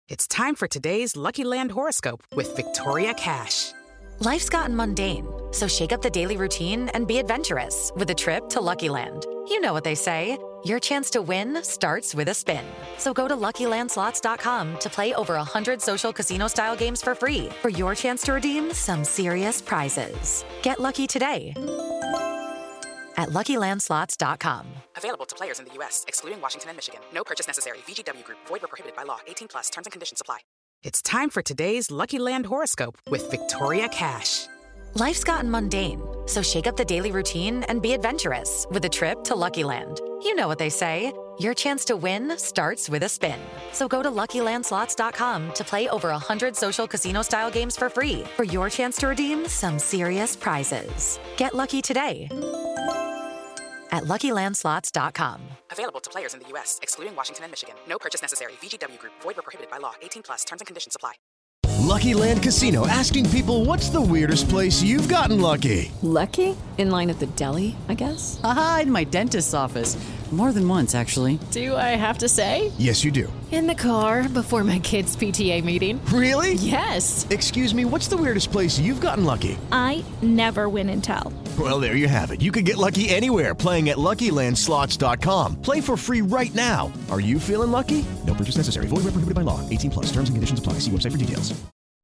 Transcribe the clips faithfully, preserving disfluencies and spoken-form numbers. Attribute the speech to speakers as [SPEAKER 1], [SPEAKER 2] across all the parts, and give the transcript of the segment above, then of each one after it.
[SPEAKER 1] It's time for today's Lucky Land horoscope with Victoria Cash.
[SPEAKER 2] Life's gotten mundane, so shake up the daily routine and be adventurous with a trip to Lucky Land. You know what they say, your chance to win starts with a spin. So go to Lucky Land Slots dot com to play over one hundred social casino-style games for free for your chance to redeem some serious prizes. Get lucky today at Lucky Land Slots dot com.
[SPEAKER 1] Available to players in the U S, excluding Washington and Michigan. No purchase necessary. V G W Group. Void where prohibited by law. eighteen plus. Terms and conditions apply. It's time for today's Lucky Land horoscope with Victoria Cash.
[SPEAKER 2] Life's gotten mundane, so shake up the daily routine and be adventurous with a trip to Lucky Land. You know what they say, your chance to win starts with a spin. So go to Lucky Land Slots dot com to play over one hundred social casino-style games for free for your chance to redeem some serious prizes. Get lucky today at Lucky Land Slots dot com.
[SPEAKER 1] Available to players in the U S, excluding Washington and Michigan. No purchase necessary. V G W Group. Void where prohibited by law. eighteen plus. Terms and conditions apply.
[SPEAKER 3] Lucky Land Casino, asking people, what's the weirdest place you've gotten lucky?
[SPEAKER 4] Lucky? In line at the deli, I guess?
[SPEAKER 5] Aha, in my dentist's office. More than once, actually.
[SPEAKER 4] Do I have to say?
[SPEAKER 3] Yes, you do.
[SPEAKER 4] In the car before my kids' P T A meeting.
[SPEAKER 3] Really?
[SPEAKER 4] Yes.
[SPEAKER 3] Excuse me, what's the weirdest place you've gotten lucky?
[SPEAKER 6] I never win and tell.
[SPEAKER 3] Well, there you have it. You can get lucky anywhere, playing at Lucky Land Slots dot com. Play for free right now. Are you feeling lucky? No purchase necessary. Void where prohibited by law. eighteen plus. Terms and conditions apply. See website for details.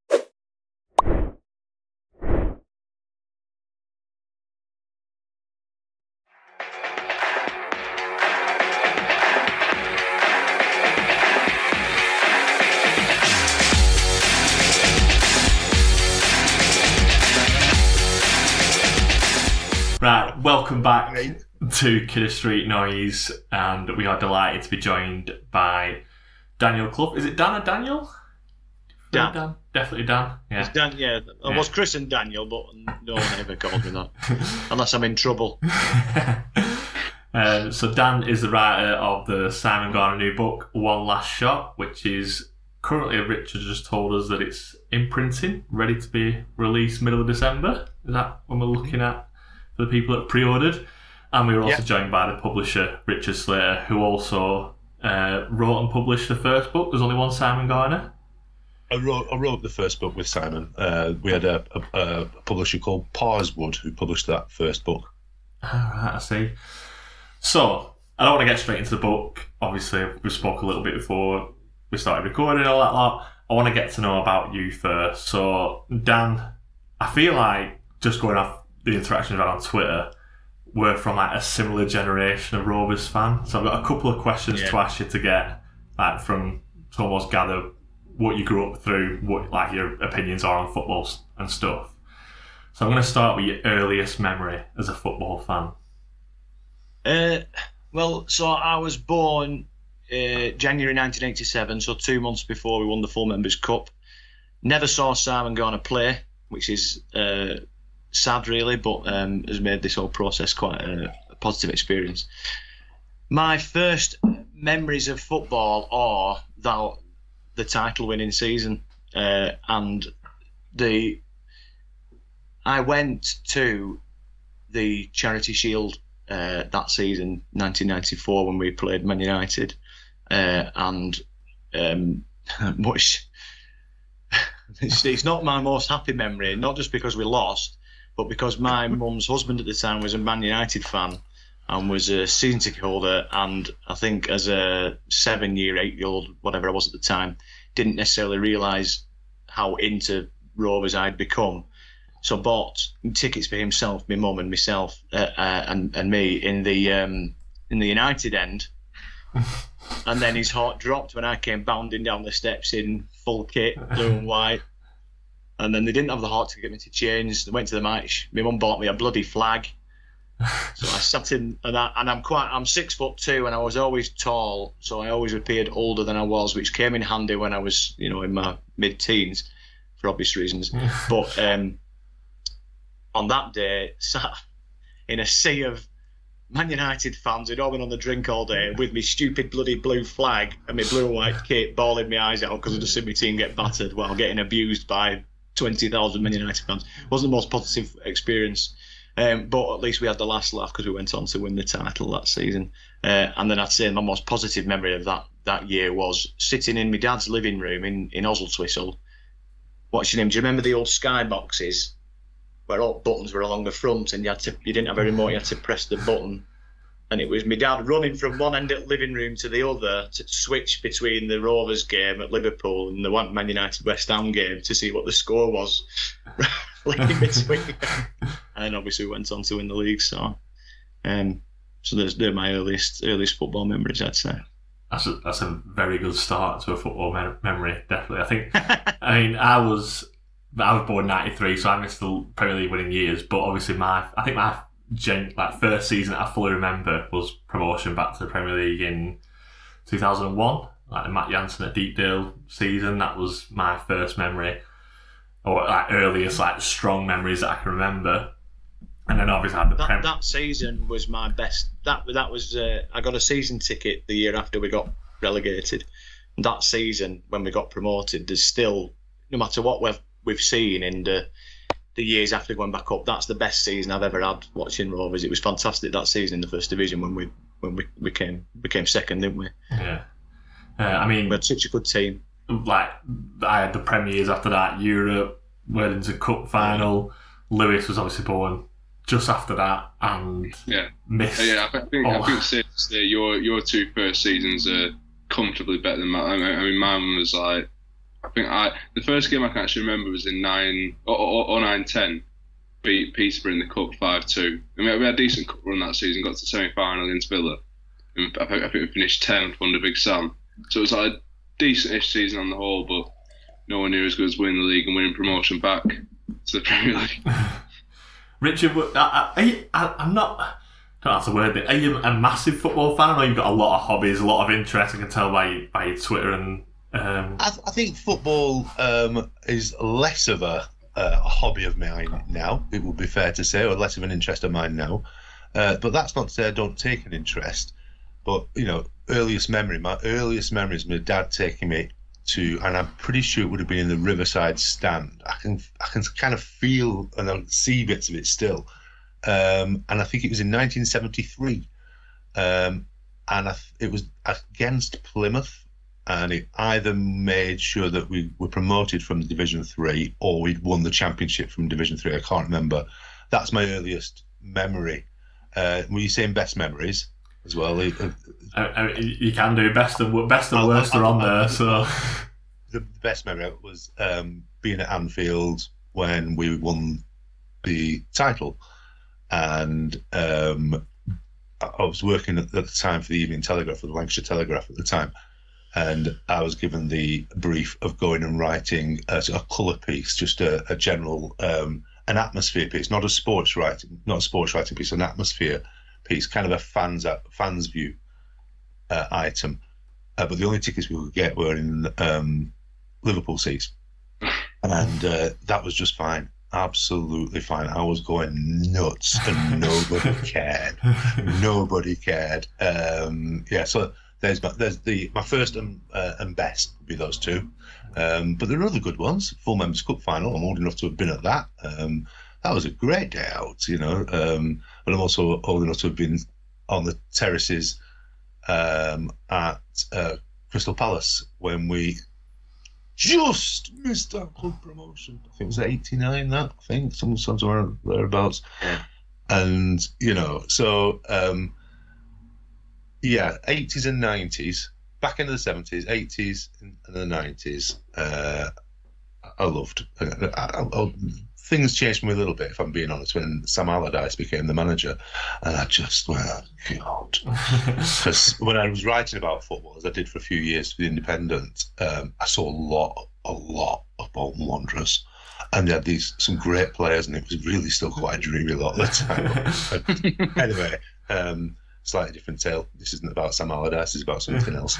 [SPEAKER 7] Right, welcome back to Kidder Street Noise, and we are delighted to be joined by Daniel Clough. Is it Dan or Daniel?
[SPEAKER 8] Dan.
[SPEAKER 7] Dan. Definitely Dan. Yeah.
[SPEAKER 8] It's Dan, yeah. I
[SPEAKER 7] Yeah.
[SPEAKER 8] was Chris and Daniel, but no one ever called me that. Unless I'm in trouble.
[SPEAKER 7] um, so Dan is the writer of the Simon Garner new book, One Last Shot, which is currently, Richard just told us that it's in printing, ready to be released middle of December. Is that when we're looking at for the people that pre-ordered? And we were also
[SPEAKER 8] Yeah.
[SPEAKER 7] joined by the publisher, Richard Slater, who also uh, wrote and published the first book. There's only one Simon Garner.
[SPEAKER 9] I wrote, I wrote the first book with Simon. Uh, we had a, a, a publisher called Parswood who published that first book.
[SPEAKER 7] All right, I see. So, I don't want to get straight into the book. Obviously, we spoke a little bit before we started recording and all that lot. I want to get to know about you first. So, Dan, I feel like, just going off the interactions we've had on Twitter, we're from like a similar generation of Rovers fan. So I've got a couple of questions
[SPEAKER 8] Yeah.
[SPEAKER 7] to ask you to get, like, from to almost gather what you grew up through, what like your opinions are on football s- and stuff. So I'm going to start with your earliest memory as a football fan.
[SPEAKER 8] Uh, well, so I was born uh, January nineteen eighty-seven, so two months before we won the Full Members Cup. Never saw Simon Garner play, which is uh, sad, really, but um, has made this whole process quite a, a positive experience. My first memories of football are that the title-winning season, uh, and the I went to the Charity Shield uh, that season, nineteen ninety-four, when we played Man United, uh, and um, much. It's, it's not my most happy memory, not just because we lost, but because my mum's husband at the time was a Man United fan and was a season ticket holder, and I think as a seven-year, eight-year-old, whatever I was at the time, didn't necessarily realise how into Rovers I'd become. So bought tickets for himself, my mum and myself, uh, uh, and and me in the um, in the United end. And then his heart dropped when I came bounding down the steps in full kit, blue and white. And then they didn't have the heart to get me to change. They went to the match. My mum bought me a bloody flag. So I sat in, and, I, and I'm quite, I'm six foot two, and I was always tall, so I always appeared older than I was, which came in handy when I was, you know, in my mid-teens, for obvious reasons. But um, on that day, sat in a sea of Man United fans who'd all been on the drink all day with me stupid bloody blue flag and my blue and white kit, bawling my eyes out because I'd just seen my team get battered while getting abused by twenty thousand Man United fans. It wasn't the most positive experience. Um, but at least we had the last laugh because we went on to win the title that season. Uh, and then I'd say my most positive memory of that that year was sitting in my dad's living room in, in Oswaldtwistle, watching him. Do you remember the old skyboxes where all buttons were along the front and you had to you didn't have a remote, you had to press the button? And it was my dad running from one end of the living room to the other to switch between the Rovers game at Liverpool and the Man United West Ham game to see what the score was in between. And then obviously we went on to win the league. So, um, so there's, they're my earliest earliest football memories, I'd say.
[SPEAKER 7] That's a, that's a very good start to a football me- memory, definitely. I think, I mean, I was I was born in ninety-three, so I missed the Premier League winning years. But obviously, my I think my Gen, like first season I fully remember was promotion back to the Premier League in two thousand one, like the Matt Jansen at Deepdale season. That was my first memory, or like earliest like strong memories that I can remember. And then obviously I had the
[SPEAKER 8] that,
[SPEAKER 7] Prem-
[SPEAKER 8] that season was my best. That that was uh, I got a season ticket the year after we got relegated. And that season when we got promoted, there's still, no matter what we've we've seen in the the years after going back up, that's the best season I've ever had watching Rovers. It was fantastic that season in the first division when we when we became became second, didn't we?
[SPEAKER 7] Yeah. Uh, I mean,
[SPEAKER 8] we had such a good team.
[SPEAKER 7] Like I had the Premier years after that, Europe, went into Cup final. Lewis was obviously born just after that, and
[SPEAKER 10] yeah,
[SPEAKER 7] missed.
[SPEAKER 10] Yeah, I think
[SPEAKER 7] oh.
[SPEAKER 10] I think safe to say your your two first seasons are comfortably better than mine. I mean, mine was like. I think I the first game I can actually remember was in nine or, or, or nine ten, beat Peterborough in the cup five two. I mean we had a decent cup run that season, got to the semi final against Villa, and I think, I think we finished tenth under Big Sam. So it was like a decent-ish season on the whole, but nowhere near as good as winning the league and winning promotion back to the Premier League.
[SPEAKER 7] Richard, I, I, I, I'm not. I don't have to word it. Are you a massive football fan, or you've got a lot of hobbies, a lot of interest? I can tell by by your Twitter and. Um,
[SPEAKER 9] I, th- I think football um, is less of a, uh, a hobby of mine now, it would be fair to say, or less of an interest of mine now. Uh, but that's not to say I don't take an interest. But, you know, earliest memory, my earliest memory is my dad taking me to, and I'm pretty sure it would have been in the Riverside stand. I can I can kind of feel and I see bits of it still. Um, and I think it was in nineteen seventy-three. Um, and I, it was against Plymouth. And it either made sure that we were promoted from Division Three, or we'd won the championship from Division Three. I can't remember. That's my earliest memory. Uh, were you saying best memories as well? Uh,
[SPEAKER 7] I, I, you can do best and best and
[SPEAKER 9] I'll,
[SPEAKER 7] worst
[SPEAKER 9] I'll,
[SPEAKER 7] are on
[SPEAKER 9] I'll,
[SPEAKER 7] there.
[SPEAKER 9] I'll,
[SPEAKER 7] So
[SPEAKER 9] the best memory was um, being at Anfield when we won the title, and um, I was working at the time for the Evening Telegraph, for the Lancashire Telegraph at the time. And I was given the brief of going and writing a, a colour piece, just a, a general, um, an atmosphere piece, not a sports writing, not a sports writing piece, an atmosphere piece, kind of a fans fans view uh, item. Uh, but the only tickets we could get were in um, Liverpool seats, and uh, that was just fine, absolutely fine. I was going nuts, and nobody cared. Nobody cared. Um, yeah, so. There's my, there's the my first and, uh, and best would be those two, um, but there are other good ones. Full Members Cup final. I'm old enough to have been at that. Um, that was a great day out, you know. Um, but I'm also old enough to have been on the terraces um, at uh, Crystal Palace when we just missed our club promotion. I think it was eighty-nine. That I think some somewhere thereabouts.
[SPEAKER 8] Yeah.
[SPEAKER 9] And you know, so. Um, Yeah, eighties and nineties, back into the seventies, eighties and the nineties. Uh, I loved. I, I, I, things changed for me a little bit, if I'm being honest, when Sam Allardyce became the manager, and I just went, oh, God. Because when I was writing about football, as I did for a few years for the Independent, um, I saw a lot, a lot of Bolton Wanderers. And they had these some great players, and it was really still quite dreary a lot of the time. Anyway. Um, Slightly different tale. This isn't about Sam Allardyce, it's about something else.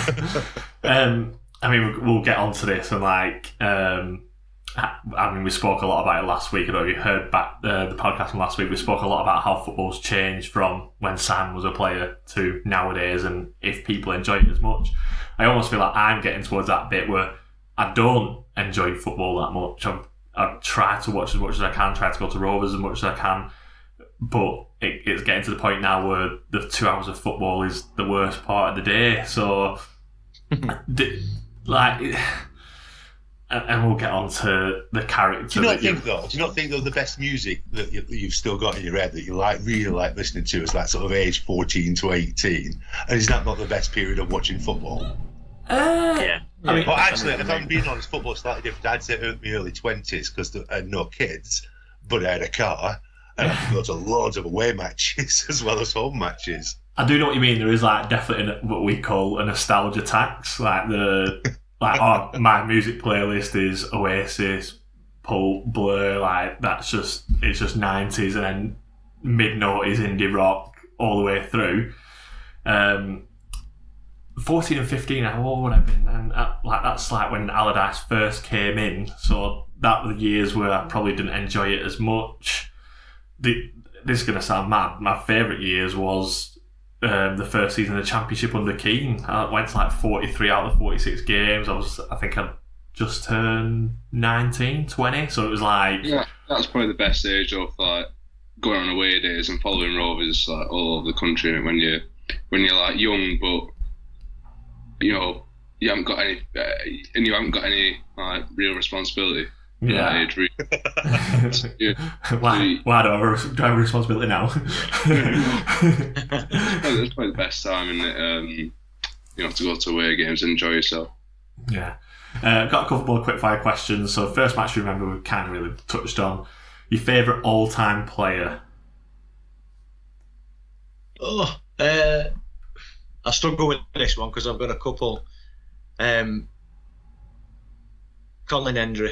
[SPEAKER 7] um, I mean, we'll get onto this, and like, um, I mean, we spoke a lot about it last week. I don't know if you heard back uh, the podcast from last week. We spoke a lot about how football's changed from when Sam was a player to nowadays, and if people enjoy it as much. I almost feel like I'm getting towards that bit where I don't enjoy football that much. I'm, I try to watch as much as I can, try to go to Rovers as much as I can. but it, it's getting to the point now where the two hours of football is the worst part of the day. So, d- like, and, and we'll get on to the character.
[SPEAKER 9] Do you not
[SPEAKER 7] that
[SPEAKER 9] think though? Do you not think though the best music that, you, that you've still got in your head that you like, really like listening to, is like sort of age fourteen to eighteen? And is that not the best period of watching football?
[SPEAKER 7] Uh,
[SPEAKER 8] yeah.
[SPEAKER 9] I mean, well, actually, if I'm being honest, football's slightly different. I'd say my early twenties because I had no kids, but I had a car, and I could go to loads of away matches as well as home matches.
[SPEAKER 7] I do know what you mean. There is like definitely what we call a nostalgia tax. Like the like, oh, my music playlist is Oasis, Pulp, Blur. Like that's just it's just nineties and then mid noughties indie rock all the way through. Um, fourteen and fifteen, how old would I have been? And uh, like that's like when Allardyce first came in, so that were the years where I probably didn't enjoy it as much. The, this is going to sound mad. My favourite years was um, the first season of the Championship under Keane. I went to like forty-three out of the forty-six games. I was, I think I just turned nineteen, twenty, so it was like...
[SPEAKER 10] Yeah, that's probably the best age of like going on away days and following Rovers like all over the country when you're, when you're like young, but you know, you haven't got any, uh, and you haven't got any like real responsibility.
[SPEAKER 7] Yeah.
[SPEAKER 10] That age, really. yeah.
[SPEAKER 7] Why, why do I have a, do I have a responsibility now?
[SPEAKER 10] That's probably the best time, in it, um, you know, to go to away games and enjoy yourself.
[SPEAKER 7] Yeah. Uh, got a couple more quick fire questions. So, first match you remember we kind of really touched on. Your favourite all time player?
[SPEAKER 8] Oh, uh, I struggle with this one because I've got a couple. Um, Colin Hendry.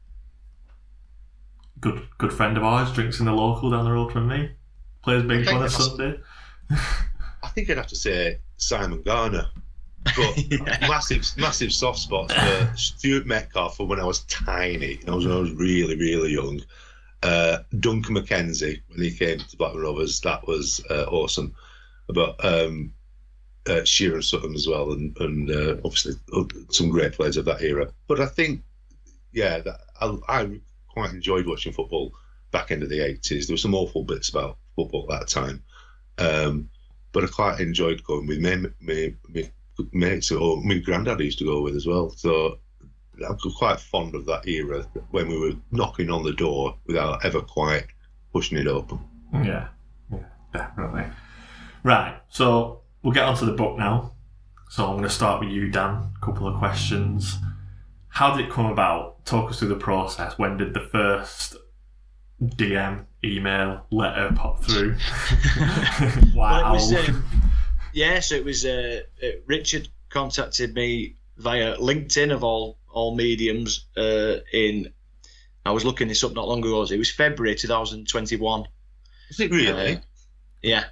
[SPEAKER 7] Good good friend of ours, drinks in the local down the road from me. Plays big on a Sunday.
[SPEAKER 9] I think I'd have to say Simon Garner. But yeah. massive massive soft spots for Stuart Metcalf for when I was tiny. I was, when I was really, really young. Uh, Duncan McKenzie, when he came to Blackburn Rovers, that was uh, awesome. But um, uh, Shearer and Sutton as well, and, and uh, obviously some great players of that era. But I think, yeah, that, I, I quite enjoyed watching football back into the eighties. There were some awful bits about football at that time. Um, but I quite enjoyed going with my, my, my mates, or my granddad used to go with as well. So I'm quite fond of that era when we were knocking on the door without ever quite pushing it open.
[SPEAKER 7] Yeah, yeah, definitely. Right, so we'll get onto the book now. So I'm going to start with you, Dan. A couple of questions. How did it come about? Talk us through the process. When did the first D M, email, letter pop through? Wow.
[SPEAKER 8] Well, it was, um, yeah, so it was uh, uh, Richard contacted me via LinkedIn of all all mediums. Uh, in I was looking this up not long ago. It was February twenty twenty-one.
[SPEAKER 9] Is it really?
[SPEAKER 8] Uh, yeah.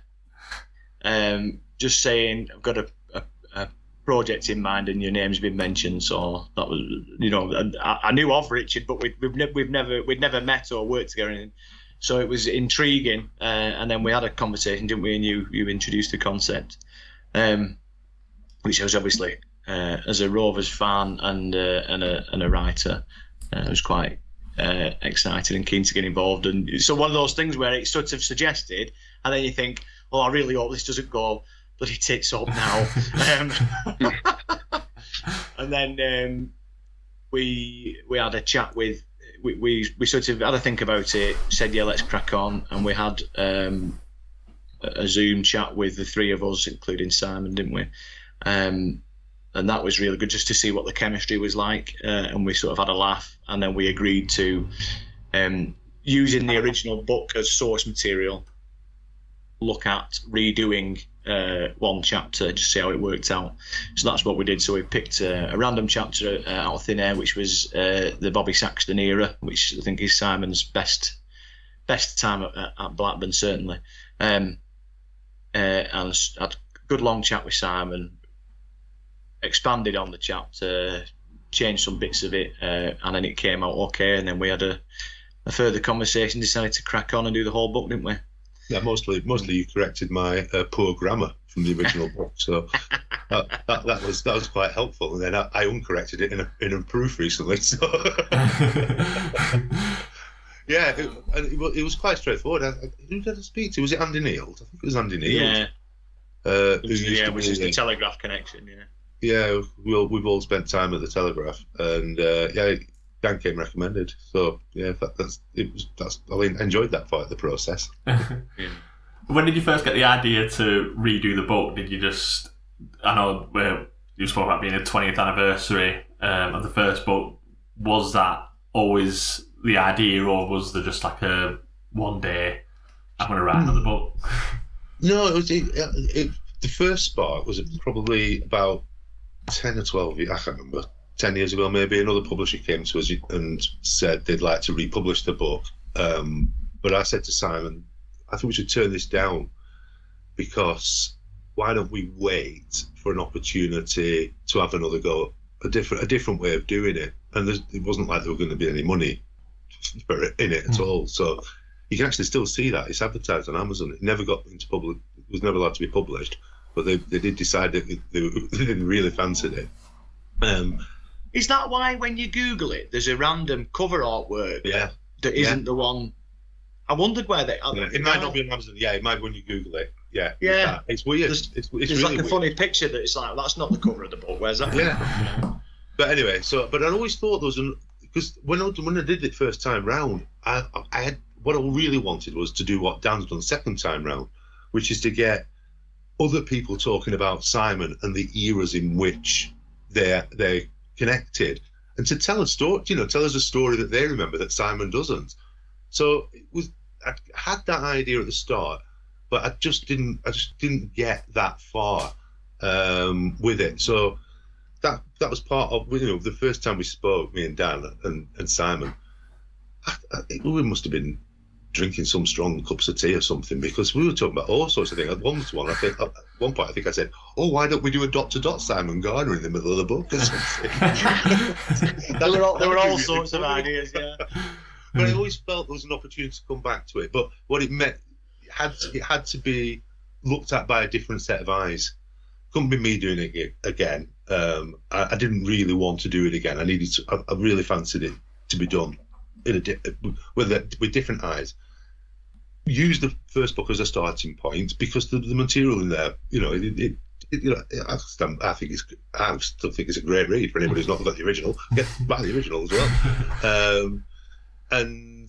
[SPEAKER 8] Um, just saying, I've got a, a, a project in mind, and your name's been mentioned. So that was, you know, I, I knew of Richard, but we, we've ne- we've never we'd never met or worked together. And so it was intriguing. Uh, and then we had a conversation, didn't we? And you you introduced the concept, um, which I was obviously uh, as a Rovers fan and uh, and a and a writer, uh, I was quite uh, excited and keen to get involved. And so one of those things where it's sort of suggested, and then you think, well, I really hope this doesn't go bloody tits up now. um, and then um, we we had a chat with, we, we we sort of had a think about it, said, yeah, let's crack on. And we had um, a Zoom chat with the three of us, including Simon, didn't we? Um, and that was really good just to see what the chemistry was like. Uh, and we sort of had a laugh. And then we agreed to um, using the original book as source material, look at redoing uh, one chapter, just see how it worked out. So that's what we did. So we picked uh, a random chapter uh, out of thin air, which was uh, the Bobby Saxton era, which I think is Simon's best best time at, at Blackburn, certainly. Um, uh, and had a good long chat with Simon, expanded on the chapter, changed some bits of it, uh, and then it came out okay. And then we had a, a further conversation, decided to crack on and do the whole book, didn't we?
[SPEAKER 9] Yeah, mostly, mostly you corrected my uh, poor grammar from the original book, so that, that, that was that was quite helpful. And then I, I uncorrected it in a in a proof recently. So yeah, Yeah, it, and it, wa- it was quite straightforward. I, I, who did I speak to? Was it Andy Neal? I think it was Andy Neal.
[SPEAKER 8] Yeah.
[SPEAKER 9] Uh, who
[SPEAKER 8] Which,
[SPEAKER 9] used
[SPEAKER 8] yeah,
[SPEAKER 9] to
[SPEAKER 8] which
[SPEAKER 9] be
[SPEAKER 8] is the
[SPEAKER 9] the-
[SPEAKER 8] Telegraph connection. Yeah.
[SPEAKER 9] Yeah, we all, we've all spent time at the Telegraph, and uh, yeah, Dan came recommended. So yeah, that, that's it was that's I enjoyed that part of the process.
[SPEAKER 8] yeah.
[SPEAKER 7] When did you first get the idea to redo the book? Did you just, I know where you spoke about being a twentieth anniversary um, of the first book. Was that always the idea, or was there just like a one day, I'm going to write another book?
[SPEAKER 9] No, it was it, it, the first spark was probably about ten or twelve years, I can't remember, ten years ago maybe. Another publisher came to us and said they'd like to republish the book. Um, but I said to Simon, I think we should turn this down, because why don't we wait for an opportunity to have another go, a different a different way of doing it. And there's, it wasn't like there were going to be any money for it, in it at all. So you can actually still see that. It's advertised on Amazon. It never got into public, it was never allowed to be published, but they, they did decide that they, they really fancied it. Um,
[SPEAKER 8] Is that why when you Google it, there's a random cover artwork
[SPEAKER 9] yeah.
[SPEAKER 8] that isn't
[SPEAKER 9] Yeah.
[SPEAKER 8] the one? I wondered where they.
[SPEAKER 9] Yeah, it might not be on Amazon. Yeah, it might be when you Google it. Yeah.
[SPEAKER 8] Yeah.
[SPEAKER 9] It's, that. It's weird.
[SPEAKER 8] There's,
[SPEAKER 9] it's it's
[SPEAKER 8] there's
[SPEAKER 9] really
[SPEAKER 8] like a
[SPEAKER 9] weird.
[SPEAKER 8] funny picture that it's like, that's not the cover of the book. Where's that?
[SPEAKER 9] Yeah. But anyway, so but I always thought there was an, because when I when I did it first time round, I I had what I really wanted was to do what Dan's done second time round, which is to get other people talking about Simon and the eras in which they're they're connected, and to tell a story, you know, tell us a story that they remember that Simon doesn't. So it was, I had that idea at the start, but I just didn't I just didn't get that far um, with it. So that that was part of, you know, the first time we spoke, me and Dan and, and Simon, I, I, we must have been drinking some strong cups of tea or something, because we were talking about all sorts of things. At one one, I think, at one point, I think I said, "Oh, why don't we do a dot to dot Simon Gardner in the middle of the book?" Or something.
[SPEAKER 8] there were all, there were all sorts of ideas. Yeah.
[SPEAKER 9] But I always felt there was an opportunity to come back to it. But what it meant, it had to, it had to be looked at by a different set of eyes. Couldn't be me doing it again. Um, I, I didn't really want to do it again. I needed to. I, I really fancied it to be done in a di- with a, with different eyes. Use the first book as a starting point, because the, the material in there, you know, it, it, it, you know, I, stand, I think it's, I still think it's a great read for anybody who's not got the original. Get buy the original as well. Um, and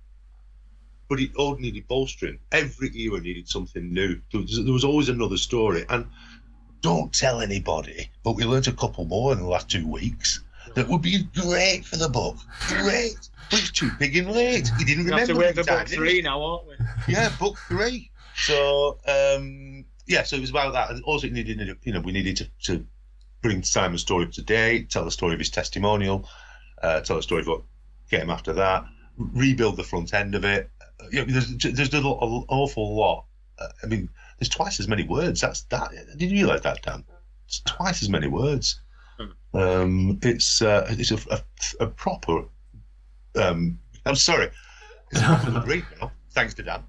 [SPEAKER 9] but it all needed bolstering. Every era needed something new. There was, there was always another story. And don't tell anybody, but we learnt a couple more in the last two weeks that would be great for the book. Great. But it's too big and late. He didn't
[SPEAKER 8] We
[SPEAKER 9] remember.
[SPEAKER 8] have to wait
[SPEAKER 9] the
[SPEAKER 8] for
[SPEAKER 9] time,
[SPEAKER 8] book
[SPEAKER 9] did
[SPEAKER 8] three
[SPEAKER 9] he?
[SPEAKER 8] now, aren't we?
[SPEAKER 9] Yeah, book three. So um, yeah, so it was about that. And also, it needed, you know, we needed to, to bring Simon's story up to date, tell the story of his testimonial, uh, tell the story of what came after that, rebuild the front end of it. Uh, you know, there's there's an awful lot. Uh, I mean, there's twice as many words. That's that. Did you realise that, Dan? It's twice as many words. Um, it's uh, it's a, a, a proper. Um, I'm sorry. It's a proper read now. Thanks to Dan.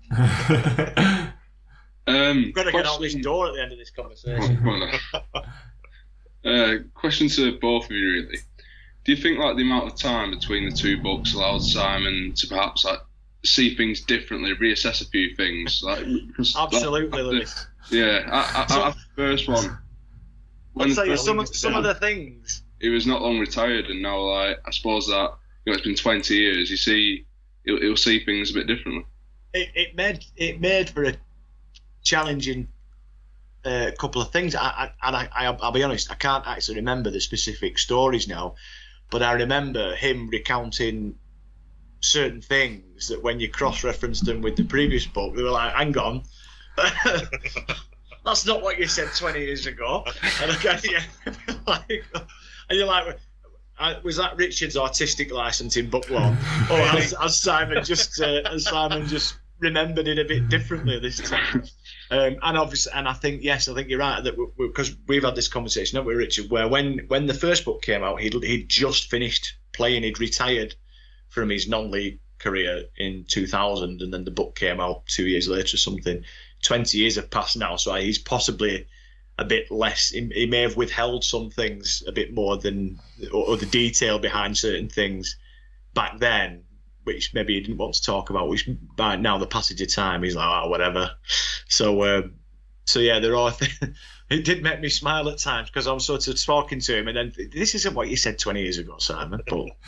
[SPEAKER 10] Um,
[SPEAKER 8] We've got to get out this door at the end of this conversation.
[SPEAKER 10] uh, question to both of you, really. Do you think like the amount of time between the two books allowed Simon to perhaps like see things differently, reassess a few things? Like, because,
[SPEAKER 8] Absolutely,
[SPEAKER 10] like,
[SPEAKER 8] Lewis.
[SPEAKER 10] Yeah, I, I,
[SPEAKER 8] So-
[SPEAKER 10] I, the first one. When
[SPEAKER 8] I'll tell you
[SPEAKER 10] first
[SPEAKER 8] some
[SPEAKER 10] one
[SPEAKER 8] some of the things.
[SPEAKER 10] he was not long retired, and now like I suppose that, you know, it's been twenty years. You see, he'll, he'll see things a bit differently.
[SPEAKER 8] It, it made it made for a challenging uh, couple of things. I, I, and I, I, I'll be honest, I can't actually remember the specific stories now, but I remember him recounting certain things that when you cross-referenced them with the previous book, they were like, "Hang on." That's not what you said twenty years ago. And, I, yeah, like, and you're like, was that Richard's artistic license in book one? Or has, has Simon just uh, has Simon just remembered it a bit differently this time? Um, and obviously, and I think yes, I think you're right that because we, we've had this conversation, haven't we, Richard? Where when when the first book came out, he'd he'd just finished playing, he'd retired from his non-league career in two thousand, and then the book came out two years later or something. twenty years have passed now, so he's possibly a bit less, he, he may have withheld some things a bit more than, or, or the detail behind certain things back then which maybe he didn't want to talk about, which by now the passage of time, he's like, oh, whatever. So, uh, so yeah, there are things. It did make me smile at times because I'm sort of talking to him, and then this isn't what you said twenty years ago, Simon.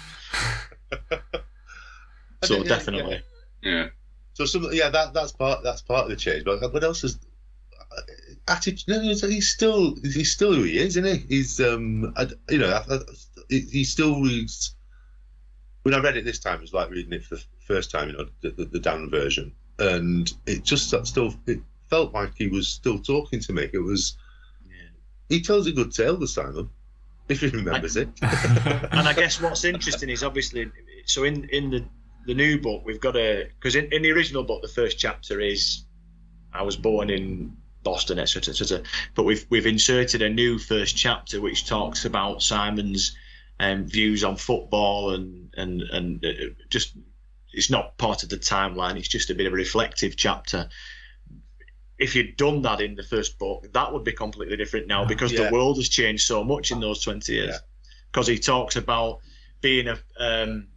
[SPEAKER 8] But so
[SPEAKER 9] yeah,
[SPEAKER 8] definitely,
[SPEAKER 10] yeah. yeah.
[SPEAKER 9] So some, yeah, that that's part that's part of the change. But what else is attitude? No, he's still he's still who he is, isn't he? He's um, I, you know, I, I, he still reads. When I read it this time, it was like reading it for the first time, you know, the, the, the Dan version, and it just still it felt like he was still talking to me. It was. He tells a good tale, the Simon, if he remembers it.
[SPEAKER 8] And I guess what's interesting is obviously, so in, in the, the new book, we've got a, because in, in the original book, the first chapter is, I was born in Boston, et cetera, et cetera. But we've we've inserted a new first chapter which talks about Simon's um, views on football and and and uh, just, it's not part of the timeline. It's just a bit of a reflective chapter. If you'd done that in the first book, that would be completely different now because
[SPEAKER 9] yeah.
[SPEAKER 8] the world has changed so much in those twenty years. Because yeah. he talks about being a um,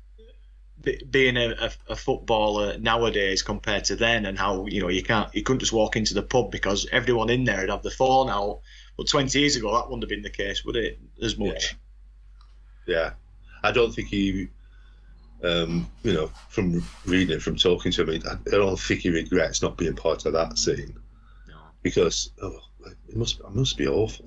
[SPEAKER 8] being a, a, a footballer nowadays compared to then, and how you know you can't you couldn't just walk into the pub because everyone in there would have the phone out. But twenty years ago, that wouldn't have been the case, would it? As much.
[SPEAKER 9] Yeah, yeah. I don't think he. Um, you know, from reading it, from talking to him, I don't think he regrets not being part of that scene. No. Because oh, it must it must be awful.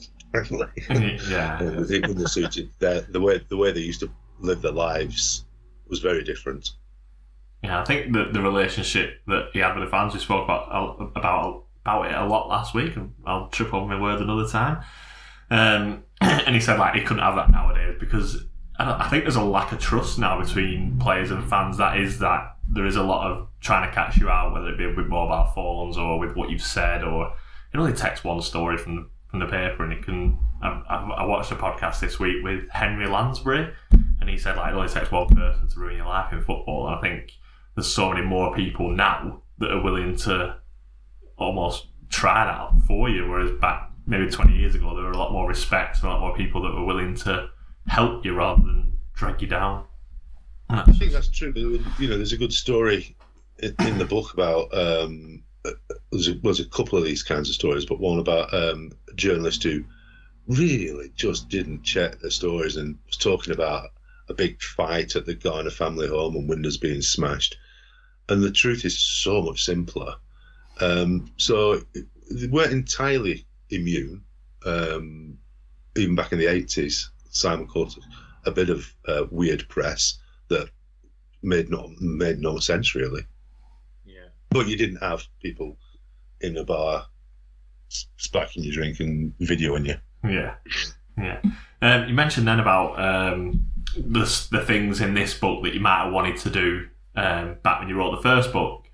[SPEAKER 7] yeah,
[SPEAKER 9] it wouldn't have suited the, the way the way they used to live their lives was very different.
[SPEAKER 7] Yeah, I think the the relationship that he had with the fans, we spoke about about about it a lot last week, and I'll trip over my words another time. Um, and he said like he couldn't have that nowadays because. I think there's a lack of trust now between players and fans. That is that there is a lot of trying to catch you out, whether it be with mobile phones or with what you've said, or it only takes one story from the, from the paper, and it can. I, I watched a podcast this week with Henry Lansbury, and he said like it only takes one person to ruin your life in football. And I think there's so many more people now that are willing to almost try that for you, whereas back maybe twenty years ago there were a lot more respect, a lot more people that were willing to help you rather than drag you down.
[SPEAKER 9] I think that's true. You know, there's a good story in, in the book about um, there's, a, there's a couple of these kinds of stories, but one about um, a journalist who really just didn't check the stories and was talking about a big fight at the Garner family home and windows being smashed. And the truth is so much simpler. Um, so they weren't entirely immune, um, even back in the eighties. Simon caught a bit of uh, weird press that made no made no sense really.
[SPEAKER 8] Yeah. But
[SPEAKER 9] you didn't have people in a bar spiking your drink and videoing you.
[SPEAKER 7] Yeah, yeah. Um, you mentioned then about um, the the things in this book that you might have wanted to do um, back when you wrote the first book.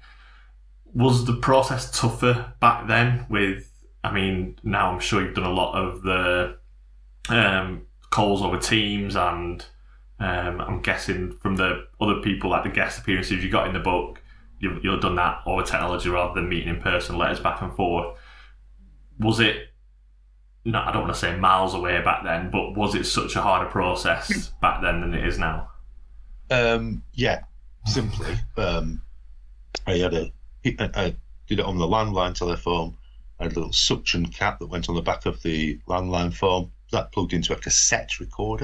[SPEAKER 7] Was the process tougher back then? With, I mean, now I'm sure you've done a lot of the. Um, calls over Teams, and um, I'm guessing from the other people, like the guest appearances you got in the book, you've, you've done that over technology rather than meeting in person, letters back and forth. Was it, no, I don't want to say miles away back then, but was it such a harder process back then than it is now?
[SPEAKER 9] Um, yeah, simply. Um, I had a, I did it on the landline telephone. I had a little suction cap that went on the back of the landline phone. That plugged into a cassette recorder.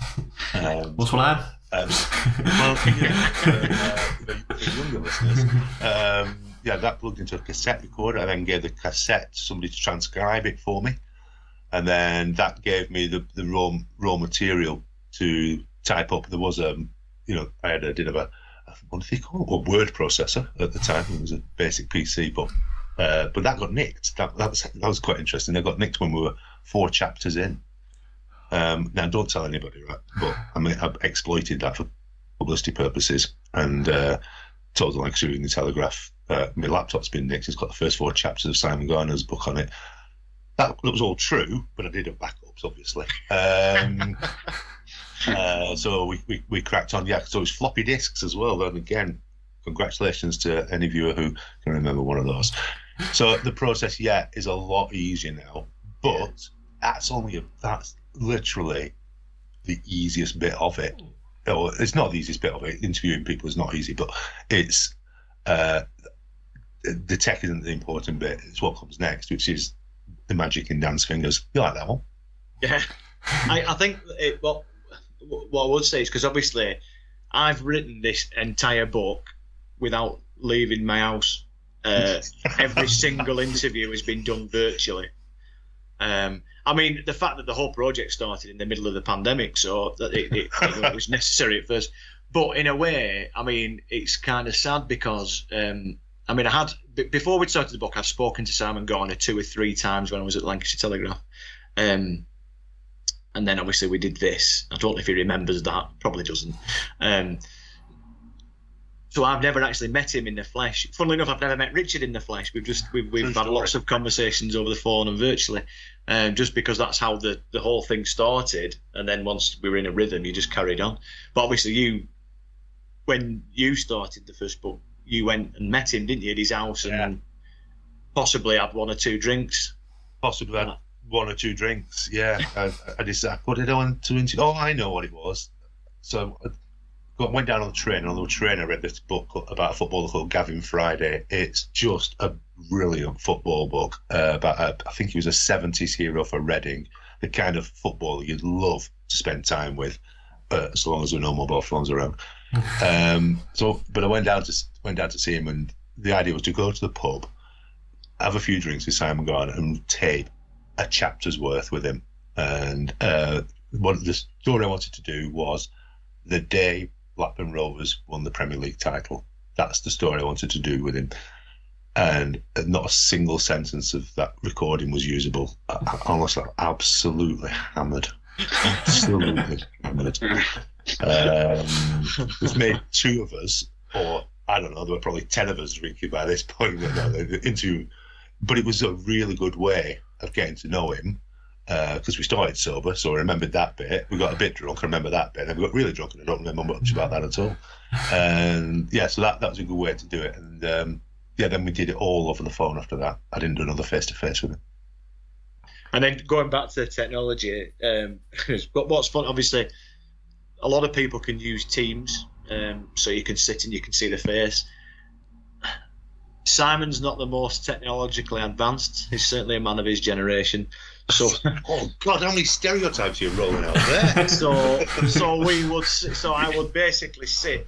[SPEAKER 9] Um,
[SPEAKER 7] What's one I had?
[SPEAKER 9] Um, well, yeah, uh, for, for younger listeners, um, yeah, that plugged into a cassette recorder. I then gave the cassette to somebody to transcribe it for me, and then that gave me the, the raw raw material to type up. There was a, um, you know, I had a did have a, what do they call it? A word processor at the time. It was a basic P C, but uh, but that got nicked. That that was that was quite interesting. They got nicked when we were four chapters in. Um, now, don't tell anybody, right? But I mean, I've exploited that for publicity purposes, and uh, told them, like, in the Telegraph, uh, my laptop's been nicked. It's got the first four chapters of Simon Garner's book on it. That, that was all true, but I did have backups, obviously. Um, uh, so we, we we cracked on. Yeah, so it's floppy disks as well. And again, congratulations to any viewer who can remember one of those. So the process, yeah, is a lot easier now, but that's only a, that's literally the easiest bit of it. or it's not the easiest bit of it. Interviewing people is not easy, but it's uh, the tech isn't the important bit. It's what comes next, which is the magic in Dan's fingers. You like that one?
[SPEAKER 8] Yeah, I, I think it, what what I would say is, because obviously I've written this entire book without leaving my house. Uh, every single interview has been done virtually. Um, I mean, the fact that the whole project started in the middle of the pandemic, so that it, it, it was necessary at first. But in a way, I mean, it's kind of sad because, um, I mean, I had, before we started the book, I've spoken to Simon Garner two or three times when I was at Lancashire Telegraph. Um, and then obviously we did this. I don't know if he remembers that, probably doesn't. Um, so I've never actually met him in the flesh. Funnily enough, I've never met Richard in the flesh. We've just we've, we've had lots of conversations over the phone and virtually, um, just because that's how the, the whole thing started. And then once we were in a rhythm, you just carried on. But obviously, you, when you started the first book, you went and met him, didn't you, at his house, and
[SPEAKER 9] yeah.
[SPEAKER 8] possibly had one or two drinks.
[SPEAKER 9] Possibly had one or two drinks. Yeah, I, I decided. What did I want to interview? Oh, I know what it was. So. I, Went down on the train, and on the train I read this book about a footballer called Gavin Friday. It's just a brilliant football book uh, about, a, I think he was a seventies hero for Reading, the kind of footballer you'd love to spend time with, uh, as long as there were no mobile phones around. um, so, but I went down to went down to see him, and the idea was to go to the pub, have a few drinks with Simon Garner, and tape a chapter's worth with him. And uh, what the story I wanted to do was the day Blackburn Rovers won the Premier League title. That's the story I wanted to do with him. And not a single sentence of that recording was usable. I, honestly, absolutely hammered. Absolutely hammered. Um, it's made two of us, or I don't know, there were probably ten of us drinking by this point. Into, but it was a really good way of getting to know him. Because uh, we started sober, so I remembered that bit. We got a bit drunk, I remember that bit. And we got really drunk, and I don't remember much about that at all. And yeah, so that, that was a good way to do it. And um, yeah, then we did it all over the phone after that. I didn't do another face-to-face with him.
[SPEAKER 8] And then going back to the technology, um, what's fun, obviously, a lot of people can use Teams, um, so you can sit and you can see the face. Simon's not the most technologically advanced. He's certainly a man of his generation. So,
[SPEAKER 9] oh God, how many stereotypes you're rolling out there?
[SPEAKER 8] so, so we would, so I would basically sit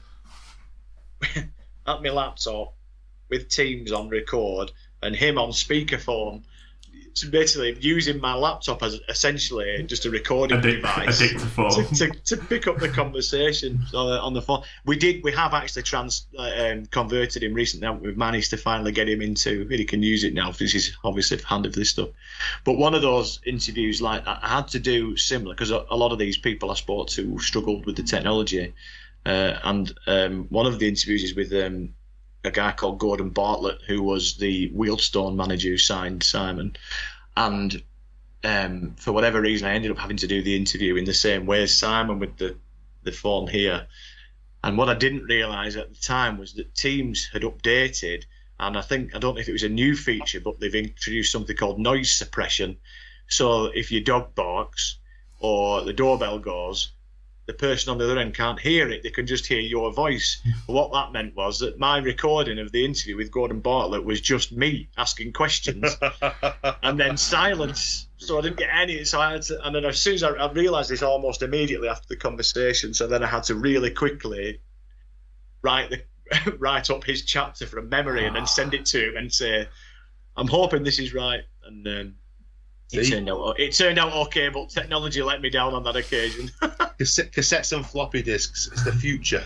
[SPEAKER 8] at my laptop with Teams on record and him on speakerphone, so basically using my laptop as essentially just a recording
[SPEAKER 7] a dic-
[SPEAKER 8] device
[SPEAKER 7] a dictaphone.
[SPEAKER 8] to, to, to pick up the conversation on the, on the phone. We did, we have actually trans uh, um, converted him recently. We've managed to finally get him into, he can use it now because he's obviously handy for this stuff. But one of those interviews like that, I had to do similar because a, a lot of these people I spoke to struggled with the technology. Uh, and um, one of the interviews is with um, a guy called Gordon Bartlett, who was the Wealdstone manager who signed Simon. And um, for whatever reason, I ended up having to do the interview in the same way as Simon with the, the phone here. And what I didn't realise at the time was that Teams had updated, and I think, I don't know if it was a new feature, but they've introduced something called noise suppression. So if your dog barks or the doorbell goes, the person on the other end can't hear it, they can just hear your voice. But what that meant was that my recording of the interview with Gordon Bartlett was just me asking questions and then silence. So I didn't get any. So I had to, and then as soon as I, I realised this almost immediately after the conversation, so then I had to really quickly write the write up his chapter from memory and then send it to him and say, I'm hoping this is right. And um, It turned out it turned out okay, but technology let me down on that occasion.
[SPEAKER 9] Cassettes and floppy disks, it's the future.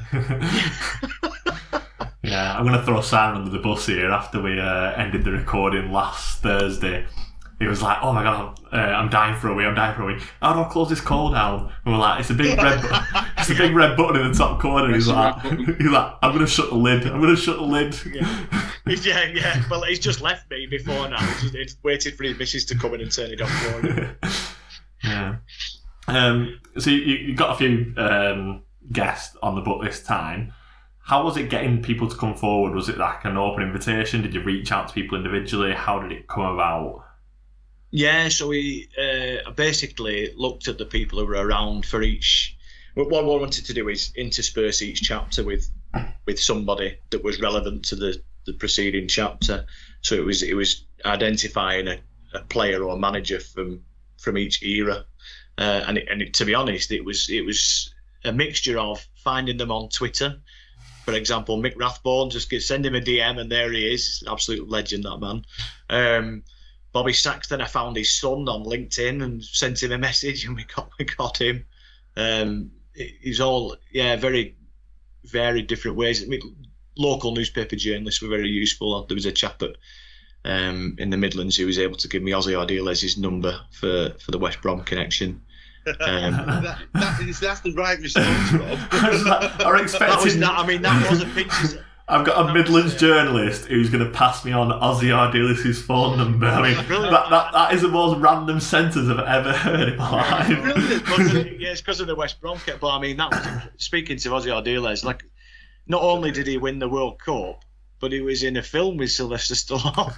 [SPEAKER 7] Yeah, I'm going to throw Simon under the bus here. After we uh, ended the recording last Thursday, he was like, "Oh my God, uh, I'm dying for a wee. I'm dying for a wee. How do I close this call down?" And we're like, "It's a big red, bu- it's a big red button in the top corner." He's like, "He's like, I'm going to shut the lid. I'm going to shut the lid."
[SPEAKER 8] Yeah. yeah, yeah. Well, he's just left me before now. He's, just, he's waited for his missus to come in and turn it off for him.
[SPEAKER 7] Yeah. Um, so you, you got a few um, guests on the book this time. How was it getting people to come forward? Was it like an open invitation? Did you reach out to people individually? How did it come about?
[SPEAKER 8] Yeah, so we uh, basically looked at the people who were around for each. what I wanted to do is intersperse each chapter with with somebody that was relevant to the, the preceding chapter. So it was it was identifying a, a player or a manager from from each era, uh, and it, and it, to be honest, it was it was a mixture of finding them on Twitter. For example, Mick Rathbone, just get, send him a D M and there he is, absolute legend, that man. Um, Bobby Saxton, I found his son on LinkedIn and sent him a message, and we got we got him. Um, it, he's all yeah, very varied different ways. I mean, local newspaper journalists were very useful. There was a chap at, um, in the Midlands who was able to give me Ozzy Ardiles' number for, for the West Brom connection. Um,
[SPEAKER 9] that, that is, that's the right response, Rob.
[SPEAKER 7] I'm expecting,
[SPEAKER 8] that was that, I mean, that was a picture.
[SPEAKER 7] I've got a Midlands journalist who's going to pass me on Ozzy Ardiles' phone number. I mean, that, that, that is the most random sentence I've ever heard in my life.
[SPEAKER 8] Yeah, it's because of the West Brom kit. But I mean, that was speaking to Ozzy Ardiles. Like, not only did he win the World Cup, but he was in a film with Sylvester Stallone.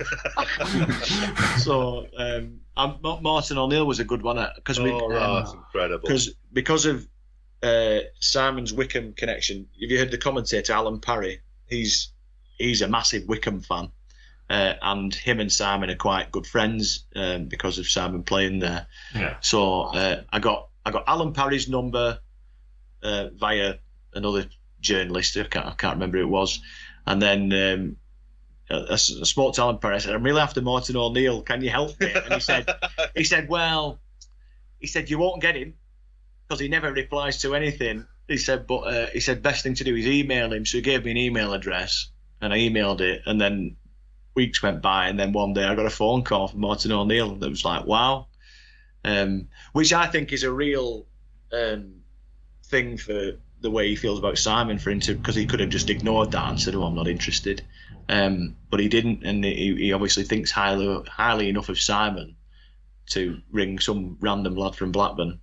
[SPEAKER 8] so um, I'm, Martin O'Neill was a good one because
[SPEAKER 9] oh,
[SPEAKER 8] we.
[SPEAKER 9] Right,
[SPEAKER 8] um,
[SPEAKER 9] that's incredible.
[SPEAKER 8] Because because of uh, Simon's Wickham connection. Have you heard the commentator Alan Parry? He's he's a massive Wickham fan, uh, and him and Simon are quite good friends um, because of Simon playing there.
[SPEAKER 7] Yeah.
[SPEAKER 8] So uh, I got I got Alan Parry's number uh, via another journalist. I can't, I can't remember who it was, and then um, I, I spoke to Alan Parry. I said, "I'm really after Martin O'Neill. Can you help me?" And he said, "He said, well, he said you won't get him because he never replies to anything." He said, but uh, he said best thing to do is email him. So he gave me an email address, and I emailed it. And then weeks went by, and then one day I got a phone call from Martin O'Neill. That was like, wow, um, which I think is a real um, thing for the way he feels about Simon. For him to, because he could have just ignored that and said, "Oh, I'm not interested," um, but he didn't, and he, he obviously thinks highly highly enough of Simon to ring some random lad from Blackburn.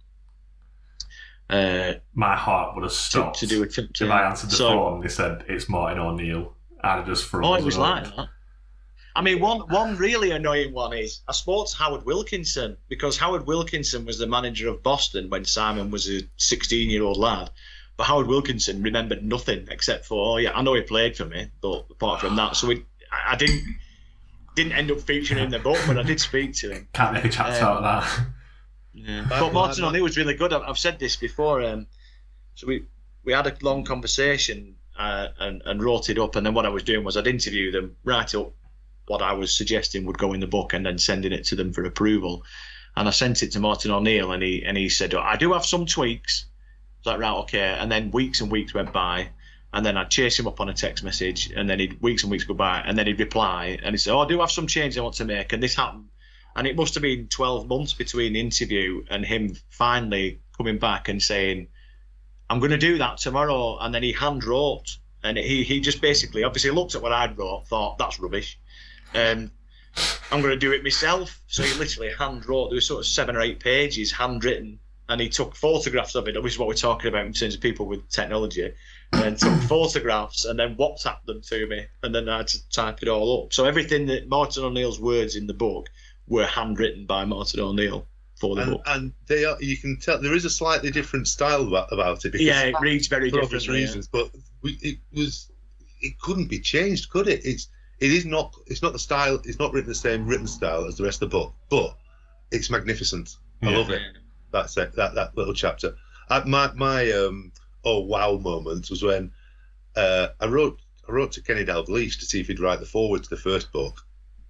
[SPEAKER 8] Uh,
[SPEAKER 7] My heart would have stopped
[SPEAKER 8] to, to do a t-
[SPEAKER 7] if I answered the
[SPEAKER 8] so,
[SPEAKER 7] phone and they said it's Martin O'Neill. I'd have just frozen.
[SPEAKER 8] Oh, it was
[SPEAKER 7] up.
[SPEAKER 8] like that. I mean, one one really annoying one is I spoke to Howard Wilkinson, because Howard Wilkinson was the manager of Boston when Simon was a sixteen-year-old lad. But Howard Wilkinson remembered nothing except for, oh yeah, I know he played for me, but apart from that, so we, I, I didn't didn't end up featuring in the book, but I did speak to him.
[SPEAKER 7] Can't make a chapter um, out of that.
[SPEAKER 8] Yeah. But Martin O'Neill was really good. I've said this before. Um, so we we had a long conversation uh, and and wrote it up. And then what I was doing was I'd interview them, write up what I was suggesting would go in the book, and then sending it to them for approval. And I sent it to Martin O'Neill, and he and he said, oh, I do have some tweaks. I was like, right, okay. And then weeks and weeks went by, and then I'd chase him up on a text message, and then he'd weeks and weeks go by, and then he'd reply, and he'd say, oh, I do have some changes I want to make, and this happened. And it must have been twelve months between the interview and him finally coming back and saying, I'm going to do that tomorrow. And then he hand wrote, and he, he just basically obviously looked at what I'd wrote, thought that's rubbish. Um, I'm going to do it myself. So he literally hand wrote, there was sort of seven or eight pages handwritten, and he took photographs of it, which is what we're talking about in terms of people with technology, and took photographs and then WhatsApped them to me, and then I had to type it all up. So everything that Martin O'Neill's words in the book were handwritten by Martin O'Neill for the
[SPEAKER 9] and,
[SPEAKER 8] book.
[SPEAKER 9] And they are, you can tell there is a slightly different style about, about it. Because
[SPEAKER 8] yeah, it reads very
[SPEAKER 9] for
[SPEAKER 8] different
[SPEAKER 9] reasons, yeah. But we, it was, it couldn't be changed, could it? It's, it is not, it's not the style, it's not written the same written style as the rest of the book, but it's magnificent. I yeah. love it. That's it, that, that little chapter. I, my, my, um, oh wow moment was when uh, I wrote, I wrote to Kenny Dalglish to see if he'd write the foreword to the first book.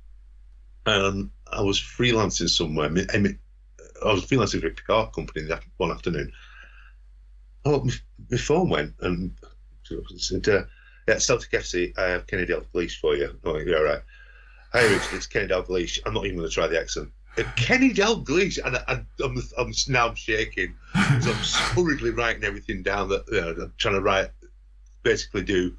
[SPEAKER 9] And I was freelancing somewhere. I, mean, I was freelancing for a car company that one afternoon. Oh, my, my phone went and said, uh, yeah, Celtic F C, I have Kenny Dalglish for you. Oh, yeah, all right. Hi, Richard, it's Kenny Dalglish. I'm not even going to try the accent. Uh, Kenny Dalglish, and I, I, I'm, I'm now I'm shaking. So I'm hurriedly writing everything down that you know, I'm trying to write, basically do.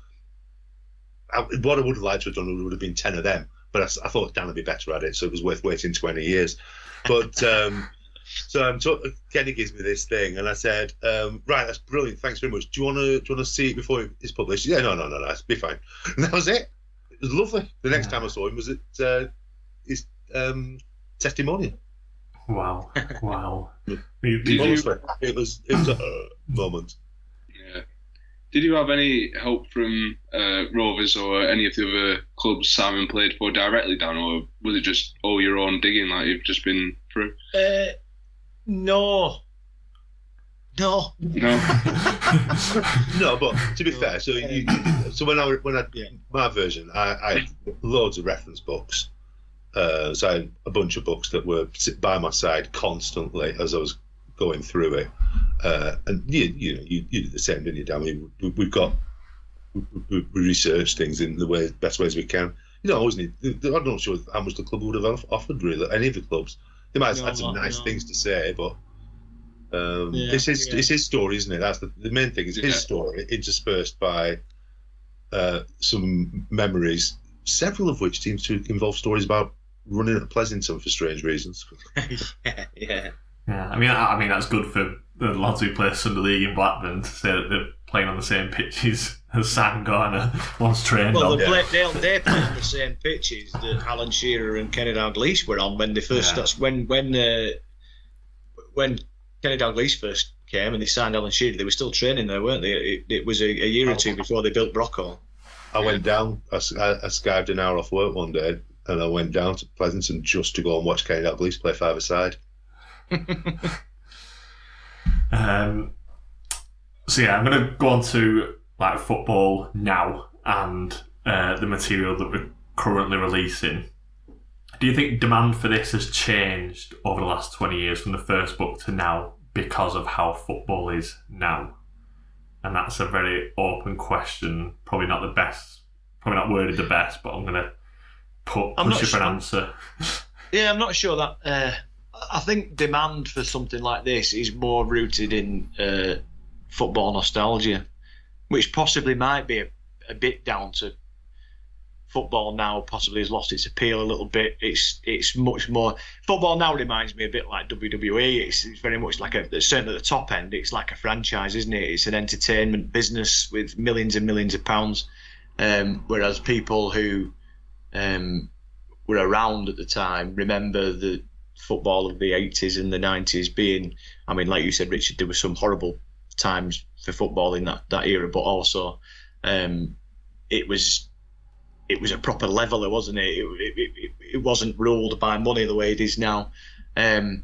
[SPEAKER 9] I, what I would have liked to have done would have been ten of them. But I, I thought Dan would be better at it, so it was worth waiting twenty years. But um, so I'm talk- Kenny gives me this thing, and I said, um, "Right, that's brilliant. Thanks very much. Do you want to do you want to see it before it's published?" Yeah, no, no, no, no, it'll be fine. And that was it. It was lovely. The next time I saw him was at uh, his um, testimonial.
[SPEAKER 7] Wow, wow.
[SPEAKER 10] Did you,
[SPEAKER 9] Honestly, it was it was a uh, moment.
[SPEAKER 10] Yeah. Did you have any help from uh, Rovers or any of the other clubs Simon played for directly, Dan, or was it just all your own digging like you've just been through?
[SPEAKER 8] Uh, no. No.
[SPEAKER 10] No.
[SPEAKER 9] No, but to be fair, so you, so when I when I
[SPEAKER 8] Yeah.
[SPEAKER 9] my version, I, I had loads of reference books. Uh, so I had a bunch of books that were sit by my side constantly as I was going through it. Uh, and you, you know, you, you do the same, didn't you, Dan? We, we, we've got we, we we research things in the way best ways we can. You don't always need. I'm not sure how much the club would have offered. Really, any of the clubs, they might have
[SPEAKER 8] No,
[SPEAKER 9] had some nice
[SPEAKER 8] no.
[SPEAKER 9] things to say, but um,
[SPEAKER 8] Yeah,
[SPEAKER 9] it's his
[SPEAKER 8] yeah.
[SPEAKER 9] it's his story, isn't it? That's the, the main thing. Is his
[SPEAKER 10] Yeah.
[SPEAKER 9] story interspersed by uh, some memories, several of which seem to involve stories about running at Pleasanton for strange reasons.
[SPEAKER 8] yeah, yeah.
[SPEAKER 7] Yeah, I mean, I, I mean that's good for the lads who play Sunday League in Blackburn to say that they're playing on the same pitches as Sam Garner once trained
[SPEAKER 8] Well,
[SPEAKER 7] on.
[SPEAKER 8] they play, they they play on the same pitches that Alan Shearer and Kenny Dalglish were on when they first.
[SPEAKER 7] Yeah.
[SPEAKER 8] That's when when uh, when Kenny Dalglish first came and they signed Alan Shearer. They were still training there, weren't they? It, it was a, a year or two before they built Brockhall.
[SPEAKER 9] I went down, I, I, I skived an hour off work one day, and I went down to Pleasanton just to go and watch Kenny Dalglish play five-a-side.
[SPEAKER 7] Um, so yeah, I'm going to go on to like football now and uh, the material that we're currently releasing. Do you think demand for this has changed over the last twenty years from the first book to now because of how football is now? And that's a very open question. Probably not the best, probably not worded the best, but I'm going to put
[SPEAKER 8] I'm
[SPEAKER 7] push
[SPEAKER 8] not
[SPEAKER 7] you for an
[SPEAKER 8] sure.
[SPEAKER 7] answer.
[SPEAKER 8] Yeah, I'm not sure that. Uh, I think demand for something like this is more rooted in uh, football nostalgia, which possibly might be a, a bit down to football now. Possibly has lost its appeal a little bit. It's it's much more. Football now reminds me a bit like W W E. It's, it's very much like a certainly at the top end. It's like a franchise, isn't it? It's an entertainment business with millions and millions of pounds. Um, whereas people who um, were around at the time remember the football of the eighties and the nineties being, I mean, like you said, Richard, there were some horrible times for football in that, that era, but also um, it was it was a proper leveler, wasn't it? It, it, it? it wasn't ruled by money the way it is now. Um,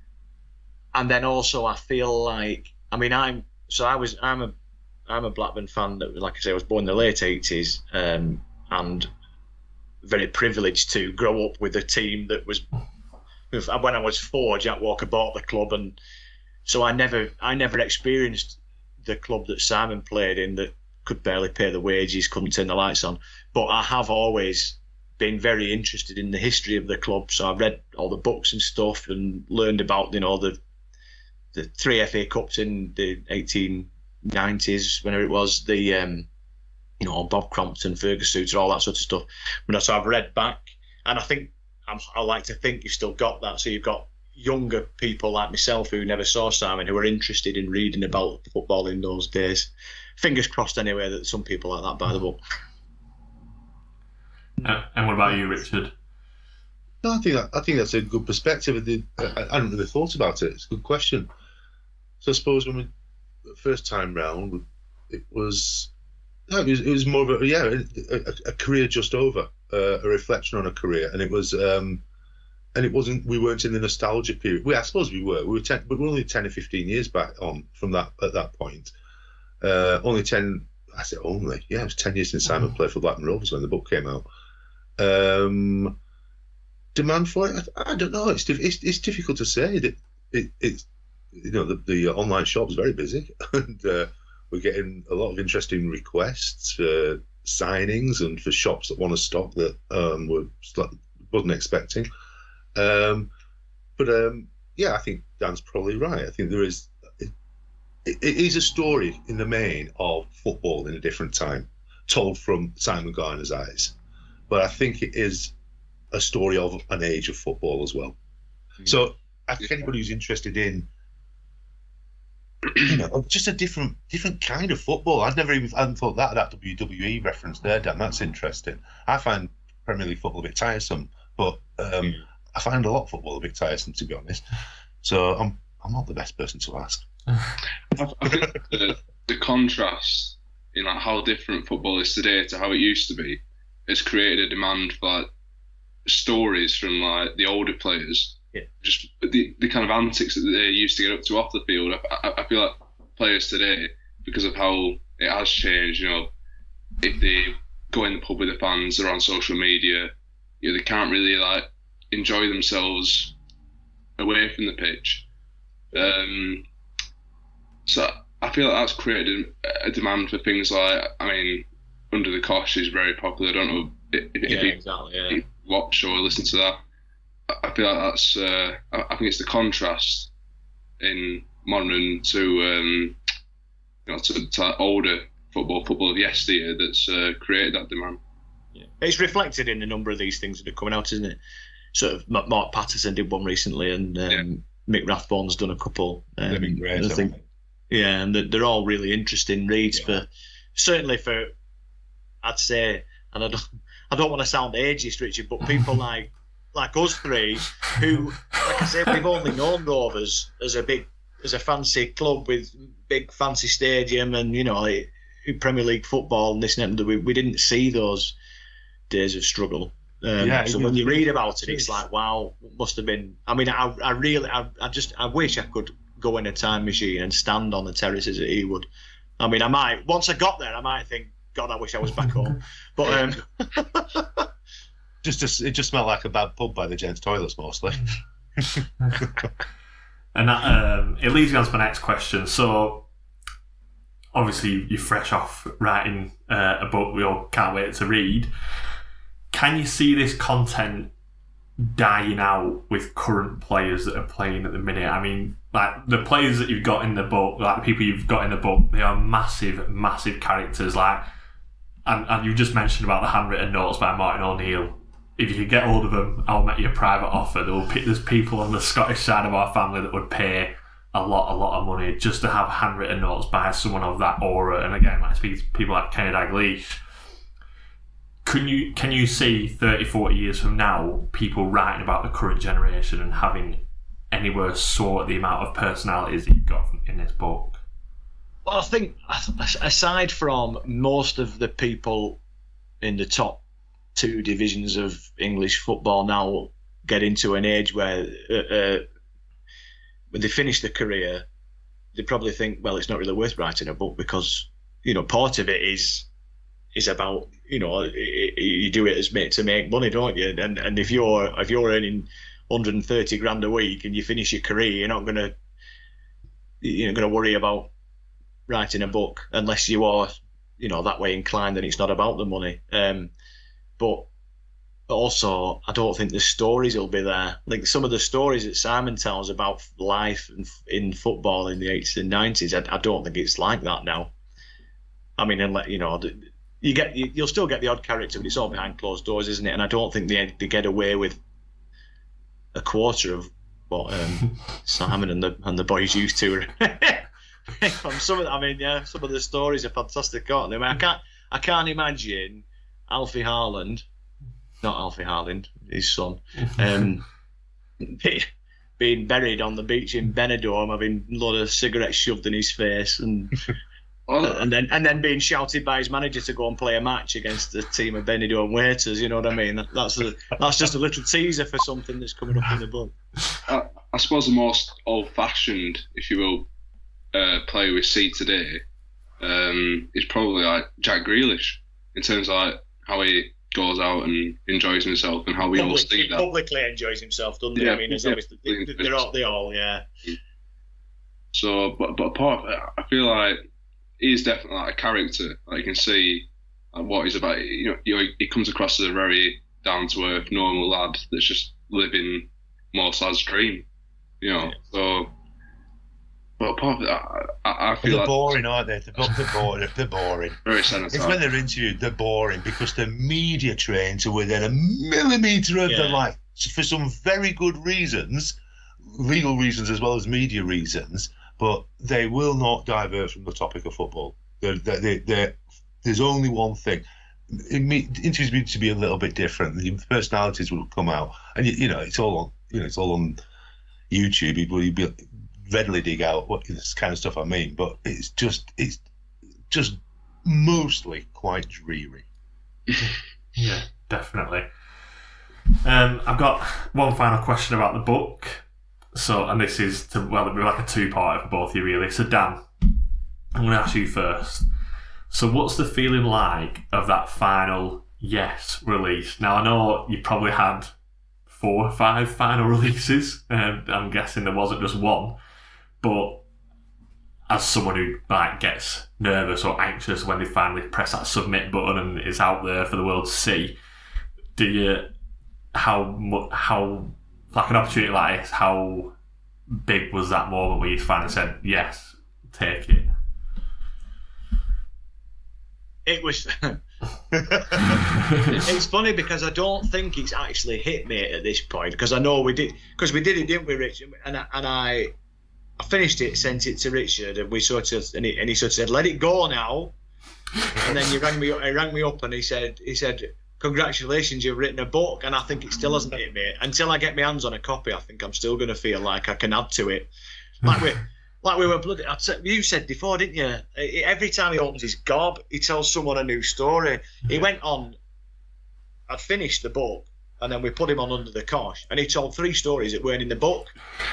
[SPEAKER 8] and then also I feel like, I mean, I'm so I was I'm a I'm a Blackburn fan that, like I say, I was born in the late eighties um, and very privileged to grow up with a team that was. When I was four, Jack Walker bought the club, and so I never, I never experienced the club that Simon played in that could barely pay the wages, couldn't turn the lights on. But I have always been very interested in the history of the club, so I read all the books and stuff and learned about, you know, the the three F A Cups in the eighteen nineties, whenever it was, the um, you know, Bob Crompton, Fergus Suter, all that sort of stuff. But so I've read back, and I think. I'm, I like to think you've still got that. So you've got younger people like myself who never saw Simon, who are interested in reading about football in those days. Fingers crossed, anyway, that some people like that buy the book.
[SPEAKER 7] Uh, and what about you, Richard?
[SPEAKER 9] No, I think that, I think that's a good perspective. I, did, I, I hadn't really thought about it. It's a good question. So I suppose when we the first time round, it was no, it was, it was more of a yeah a, a, a career just over. Uh, a reflection on a career, and it was, um, and it wasn't. We weren't in the nostalgia period. We, I suppose, we were. We were, ten, but we're only ten or fifteen years back on from that at that point. Uh, only ten. I said only. Yeah, it was ten years since Simon played for Blackburn Rovers when the book came out. Um, demand for it? I, I don't know. It's, it's it's difficult to say. It, it it's you know the the online shop's very busy, and uh, we're getting a lot of interesting requests for signings and for shops that want to stock that um were wasn't expecting um but um yeah I think Dan's probably right. I think there is it, it is a story in the main of football in a different time told from Simon Garner's eyes, but I think it is a story of an age of football as well. Mm. So I think anybody who's interested in you know, just a different different kind of football. I'd never even I hadn't thought that that W W E reference there, Dan. That's interesting. I find Premier League football a bit tiresome, but um, I find a lot of football a bit tiresome, to be honest. So I'm I'm not the best person to ask.
[SPEAKER 10] I, I think the, the contrast in like how different football is today to how it used to be has created a demand for like stories from like the older players.
[SPEAKER 8] Yeah.
[SPEAKER 10] Just the, the kind of antics that they used to get up to off the field. I, I, I feel like players today, because of how it has changed, you know, if they go in the pub with the fans, they're on social media, you know, they can't really like enjoy themselves away from the pitch. Um, so I feel like that's created a, a demand for things like, I mean, Under the Cosh is very popular. I don't know if, if,
[SPEAKER 8] yeah,
[SPEAKER 10] if you
[SPEAKER 8] exactly, yeah.
[SPEAKER 10] watch or listen to that. I feel like that's. Uh, I think it's the contrast in modern to um, you know to, to older football, football of yesteryear that's uh, created that demand.
[SPEAKER 8] Yeah. It's reflected in a number of these things that are coming out, isn't it? Sort of Mark Patterson did one recently, and um, yeah. Mick Rathbone's done a couple. Um,
[SPEAKER 9] They've been great,
[SPEAKER 8] I think, yeah, and they're, they're all really interesting reads yeah. for certainly for. I'd say, and I don't, I don't want to sound ageist, Richard, but people like. like us three, who, like I said, we've only known Rovers as a big, as a fancy club with big fancy stadium and, you know, like, Premier League football and this and that. We, we didn't see those days of struggle. Um, yeah, so when you read about it, it's like, wow, it must have been. I mean, I, I really, I, I just, I wish I could go in a time machine and stand on the terraces at Ewood. I mean, I might, once I got there, I might think, God, I wish I was back home. But, um,
[SPEAKER 9] Just, just, it just smelled like a bad pub by the gents' toilets mostly.
[SPEAKER 7] And that, um, it leads me on to my next question. So, obviously, you're fresh off writing uh, a book we all can't wait to read. Can you see this content dying out with current players that are playing at the minute? I mean, like the players that you've got in the book, like the people you've got in the book, they are massive, massive characters. Like, and, and you just mentioned about the handwritten notes by Martin O'Neill. If you could get hold of them, I'll make you a private offer. There will there's people on the Scottish side of our family that would pay a lot, a lot of money just to have handwritten notes by someone of that aura. And again, like speaking to people like Kenny Dalglish, can you can you see thirty, forty years from now people writing about the current generation and having anywhere sort the amount of personalities that you've got in this book?
[SPEAKER 8] Well, I think aside from most of the people in the top two divisions of English football now get into an age where uh, uh, when they finish their career, they probably think, well, it's not really worth writing a book because, you know, part of it is is about, you know, it, it, you do it as made to make money, don't you? And and if you're if you're earning one hundred thirty grand a week and you finish your career, you're not gonna you're not gonna worry about writing a book unless you are, you know, that way inclined and it's not about the money. Um, But also, I don't think the stories will be there. Like some of the stories that Simon tells about life in, in football in the eighties and nineties, I, I don't think it's like that now. I mean, unless, you know, you get you, you'll still get the odd character, but it's all behind closed doors, isn't it? And I don't think they they get away with a quarter of what um, Simon and the and the boys used to. From some of, I mean, yeah, some of the stories are fantastic, aren't they? I mean, I can't I can't imagine Alfie Haaland, not Alfie Haaland, his son, um, being buried on the beach in Benidorm, having a lot of cigarettes shoved in his face, and and then and then being shouted by his manager to go and play a match against a team of Benidorm waiters. You know what I mean? That, that's a, that's just a little teaser for something that's coming up in the book.
[SPEAKER 10] I, I suppose the most old-fashioned, if you will, uh, player we see today um, is probably like Jack Grealish in terms of like how he goes out and enjoys himself and how we
[SPEAKER 8] Public,
[SPEAKER 10] all see
[SPEAKER 8] he
[SPEAKER 10] that.
[SPEAKER 8] publicly enjoys himself, doesn't he?
[SPEAKER 10] Yeah,
[SPEAKER 8] I mean, it's
[SPEAKER 10] yeah,
[SPEAKER 8] obviously, they, they're all, they all, yeah.
[SPEAKER 10] So, but but apart, I feel like he's definitely like a character. Like you can see like, what he's about. You know, you know, he comes across as a very down to earth, normal lad that's just living most lad's dream. You know, yeah. so. But apart from that, I, I feel
[SPEAKER 9] they're
[SPEAKER 10] like
[SPEAKER 9] boring, aren't they? They're, they're boring. They're boring.
[SPEAKER 10] Very
[SPEAKER 9] It's
[SPEAKER 10] sanitized.
[SPEAKER 9] when they're interviewed, they're boring because they're media trained to within a millimetre of
[SPEAKER 8] Yeah.
[SPEAKER 9] the life for some very good reasons, legal reasons as well as media reasons. But they will not divert from the topic of football. They're, they're, they're, they're, there's only one thing. it, interviews need to be a little bit different. The personalities will come out, and you, you know, it's all on, you know, it's all on YouTube. People you be readily dig out what this kind of stuff I mean, but it's just, it's just mostly quite dreary.
[SPEAKER 7] Yeah, definitely. Um, I've got one final question about the book. So, and this is to well, it'll be like a two-parter for both of you, really. So, Dan, I'm going to ask you first. So, what's the feeling like of that final Yes release? Now, I know you probably had four or five final releases. Um, I'm guessing there wasn't just one. But as someone who like gets nervous or anxious when they finally press that submit button and it's out there for the world to see, do you how how like an opportunity like this, how big was that moment where you finally said yes, take it?
[SPEAKER 8] It was. It's funny because I don't think it's actually hit me at this point, because I know we did because we did it, didn't we, Richard? And I, and I. I finished it, sent it to Richard, and we sort of, and he, and he sort of said, "Let it go now." And then he rang me, he rang me up, and he said, "He said, congratulations, you've written a book." And I think it still hasn't hit me until I get my hands on a copy. I think I'm still going to feel like I can add to it, like we, like we were bloody. I said, you said before, didn't you? Every time he opens his gob, he tells someone a new story. He went on. I'd finished the book, and then we put him on Under the Cosh, and he told three stories that weren't in the book.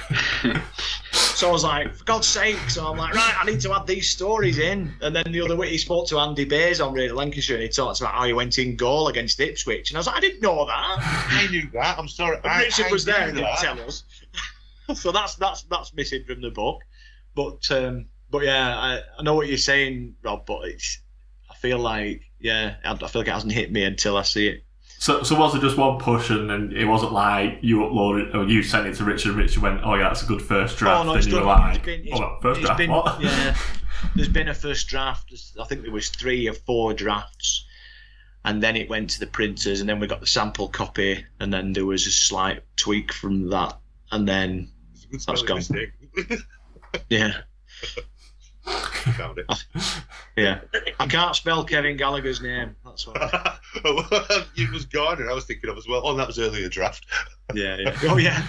[SPEAKER 8] So I was like, for God's sake. So I'm like, right, I need to add these stories in. And then the other week he spoke to Andy Bays on Radio Lancashire, and he talked about how he went in goal against Ipswich. And I was like, I didn't know that.
[SPEAKER 9] I knew that. I'm sorry.
[SPEAKER 8] And Richard
[SPEAKER 9] I,
[SPEAKER 8] was
[SPEAKER 9] I
[SPEAKER 8] there and
[SPEAKER 9] that.
[SPEAKER 8] didn't tell us. So that's that's that's missing from the book. But um, but yeah, I, I know what you're saying, Rob. But it's I feel like yeah, I feel like it hasn't hit me until I see it.
[SPEAKER 7] So, so was it just one push, and then it wasn't like you uploaded or you sent it to Richard, and Richard went, "Oh yeah, that's a good first draft."
[SPEAKER 8] Oh no,
[SPEAKER 7] and
[SPEAKER 8] it's
[SPEAKER 7] you were
[SPEAKER 8] done,
[SPEAKER 7] like,
[SPEAKER 8] it's been, it's,
[SPEAKER 7] "Oh, first
[SPEAKER 8] it's
[SPEAKER 7] draft,
[SPEAKER 8] been,
[SPEAKER 7] what?"
[SPEAKER 8] Yeah, there's been a first draft. There's, I think there was three or four drafts, and then it went to the printers, and then we got the sample copy, and then there was a slight tweak from that, and then that's gone. Yeah.
[SPEAKER 9] Found it.
[SPEAKER 8] Yeah, I can't spell Kevin Gallagher's name. That's why.
[SPEAKER 9] It was Gardner I was thinking of as well. Oh, that was earlier draft.
[SPEAKER 8] Yeah, yeah. Oh, yeah.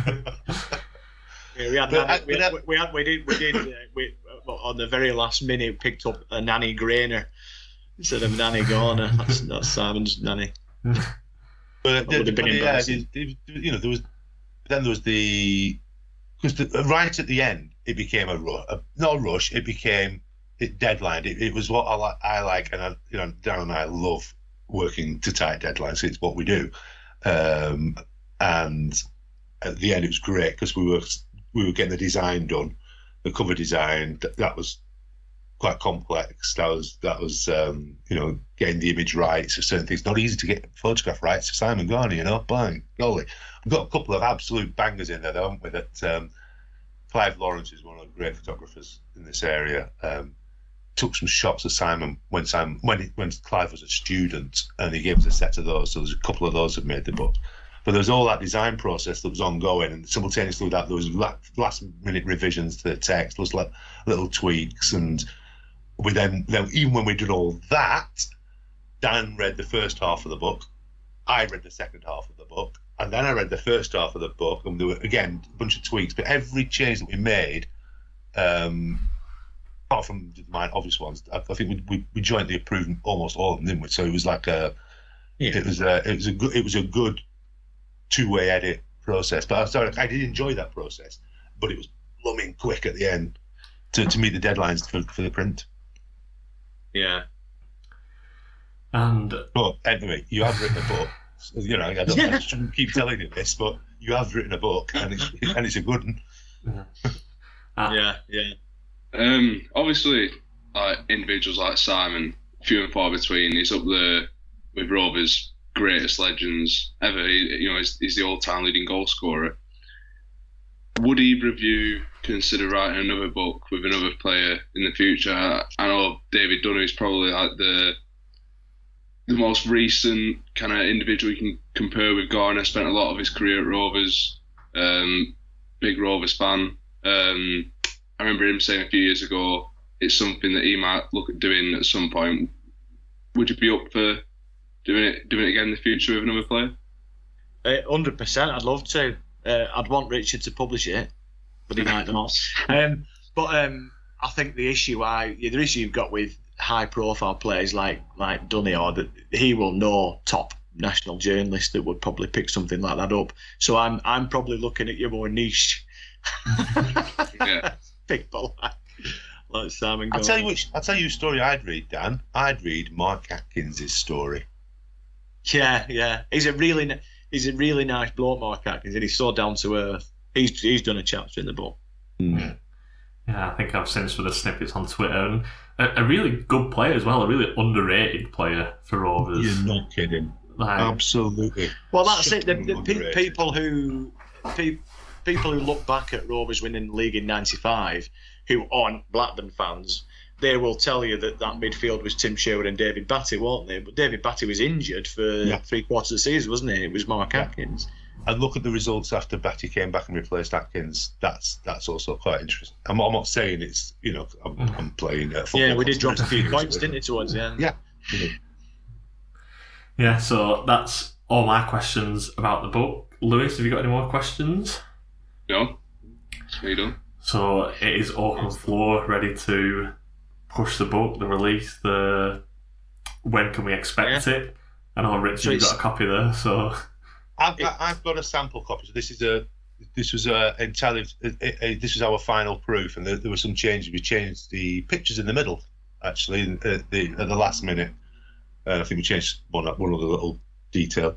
[SPEAKER 8] Yeah, we had,
[SPEAKER 9] But
[SPEAKER 8] Nanny,
[SPEAKER 9] I-
[SPEAKER 8] we,
[SPEAKER 9] but I-
[SPEAKER 8] we, we had, we did, we did, uh, we uh, on the very last minute picked up a Nanny Grainer instead of Nanny Garner. That's that's Simon's nanny.
[SPEAKER 9] But
[SPEAKER 8] That would have been
[SPEAKER 9] yeah,
[SPEAKER 8] embarrassing.
[SPEAKER 9] it- it- you know, there was then there was the because right at the end it became a rush, a, not a rush. It became it deadline. It, it was what I like. I like, and I, you know, Dan and I love working to tight deadlines. It's what we do, um, and at the end it was great because we were we were getting the design done, the cover design. That, that was quite complex. That was that was um, you know, getting the image rights for certain things. Not easy to get photograph rights to Simon Garner, you know. Bang, golly, we've got a couple of absolute bangers in there, though, haven't we? That um, Clive Lawrence is one of the great photographers in this area. Um, took some shots of Simon when Simon when he, when Clive was a student, and he gave us a set of those. So there's a couple of those that made the book. But there was all that design process that was ongoing, and simultaneously with that, there was last minute revisions to the text, there was like little tweaks, and we then, then even when we did all that, Dan read the first half of the book, I read the second half of the book, and then I read the first half of the book, and there were again a bunch of tweaks. But every change that we made, um, apart from the mine obvious ones, I, I think we, we we jointly approved almost all of them, didn't we? So it was like a, yeah. it was a, it was a good, it was a good two-way edit process. But I'm sorry, I did enjoy that process, but it was blooming quick at the end to, to meet the deadlines for, for the print.
[SPEAKER 8] Yeah.
[SPEAKER 7] And
[SPEAKER 9] but anyway, you have written a book. You know, I don't I shouldn't keep telling you this, but you have written a book, and it's and it's a good one.
[SPEAKER 8] Yeah, yeah.
[SPEAKER 10] Um, obviously, like individuals like Simon, few and far between. He's up there with Rovers' greatest legends ever. He, you know, he's, he's the all-time leading goal scorer. Would either of you consider writing another book with another player in the future? I, I know David Dunner is probably like the the most recent kind of individual you can compare with Garner. Spent a lot of his career at Rovers. Um, big Rovers fan. Um, I remember him saying a few years ago it's something that he might look at doing at some point. Would you be up for doing it doing it again in the future with another player?
[SPEAKER 8] Uh, one hundred percent. I'd love to. Uh, I'd want Richard to publish it, but he might not. Um, but um, I think the issue I the issue you've got with high profile players like like Dunny, or that he will know top national journalists that would probably pick something like that up. So I'm I'm probably looking at your more niche
[SPEAKER 10] yeah.
[SPEAKER 8] people like, like Simon.
[SPEAKER 9] I'll tell you which. I'll tell you a story I'd read, Dan. I'd read Mark Atkins' story.
[SPEAKER 8] Yeah, yeah. He's a really he's a really nice bloke, Mark Atkins, and he's so down to earth. He's he's done a chapter in the book.
[SPEAKER 9] Mm.
[SPEAKER 7] Yeah, I think I've seen some of the snippets on Twitter, and a, a really good player as well, a really underrated player for Rovers.
[SPEAKER 9] You're not kidding.
[SPEAKER 7] Like,
[SPEAKER 9] Absolutely.
[SPEAKER 8] Well, that's it. The, the pe- people who pe- people who look back at Rovers winning the league in ninety-five, who aren't Blackburn fans, they will tell you that that midfield was Tim Sherwood and David Batty, won't they? But David Batty was injured for yeah. three quarters of the season, wasn't he? It was Mark yeah. Atkins.
[SPEAKER 9] And look at the results after Batty came back and replaced Atkins. That's that's also quite interesting. I'm, I'm not saying it's, you know, I'm, I'm playing uh, football.
[SPEAKER 8] Yeah, we did drop a few points, didn't it, towards the end?
[SPEAKER 9] Yeah. You know.
[SPEAKER 7] Yeah, so that's all my questions about the book. Lewis, have you got any more questions?
[SPEAKER 10] No. How you doing?
[SPEAKER 7] So it is open floor, ready to push the book, the release, the when can we expect yeah. it? I know Richard, so you've got a copy there, so
[SPEAKER 9] I've got, I've got a sample copy. So this is a this was a entirely a, a, this was our final proof, and there, there were some changes. We changed the pictures in the middle, actually, at the at the last minute. Uh, I think we changed one one other little detail.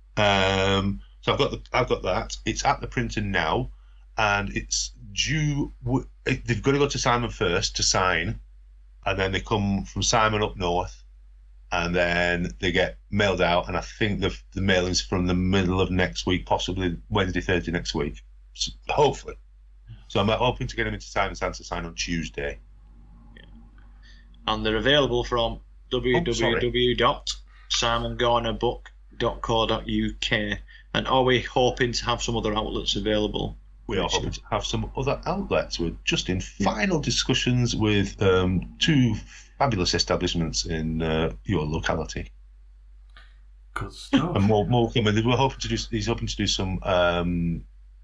[SPEAKER 9] Um, so I've got the I've got that. It's at the printer now, and it's due. It, they've got to go to Simon first to sign, and then they come from Simon up north. And then they get mailed out, and I think the the mailing's from the middle of next week, possibly Wednesday, Thursday next week, so hopefully. So I'm hoping to get them into Simon's hands to sign on Tuesday.
[SPEAKER 8] Yeah. And they're available from w w w dot simon garner book dot co dot u k. And are we hoping to have some other outlets available?
[SPEAKER 9] We are hoping to have some other outlets. We're just in final discussions with um, two fabulous establishments in uh, your locality.
[SPEAKER 7] Good stuff.
[SPEAKER 9] And more, more coming. We're hoping to do. He's hoping to do some um,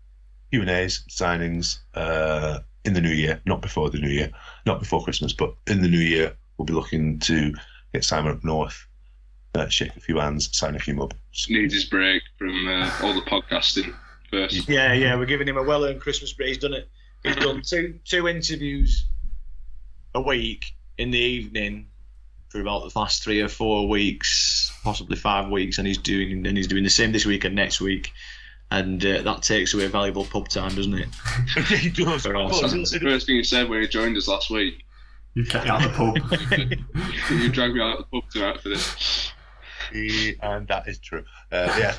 [SPEAKER 9] Q and A's, signings uh, in the new year, not before the new year, not before Christmas, but in the new year. We'll be looking to get Simon up north, uh, shake a few hands, sign a few mubs.
[SPEAKER 10] Needs his break from uh, all the podcasting first.
[SPEAKER 8] Yeah, yeah, we're giving him a well-earned Christmas break. He's done it. He's done two two interviews a week in the evening for about the last three or four weeks, possibly five weeks, and he's doing and he's doing the same this week and next week, and uh, that takes away valuable pub time, doesn't it?
[SPEAKER 9] He does.
[SPEAKER 10] That's the first thing he said when he joined us last week.
[SPEAKER 7] You kept me out of the
[SPEAKER 10] pub. You dragged me out of the pub tonight for this.
[SPEAKER 9] He, and that is true. Uh, yeah.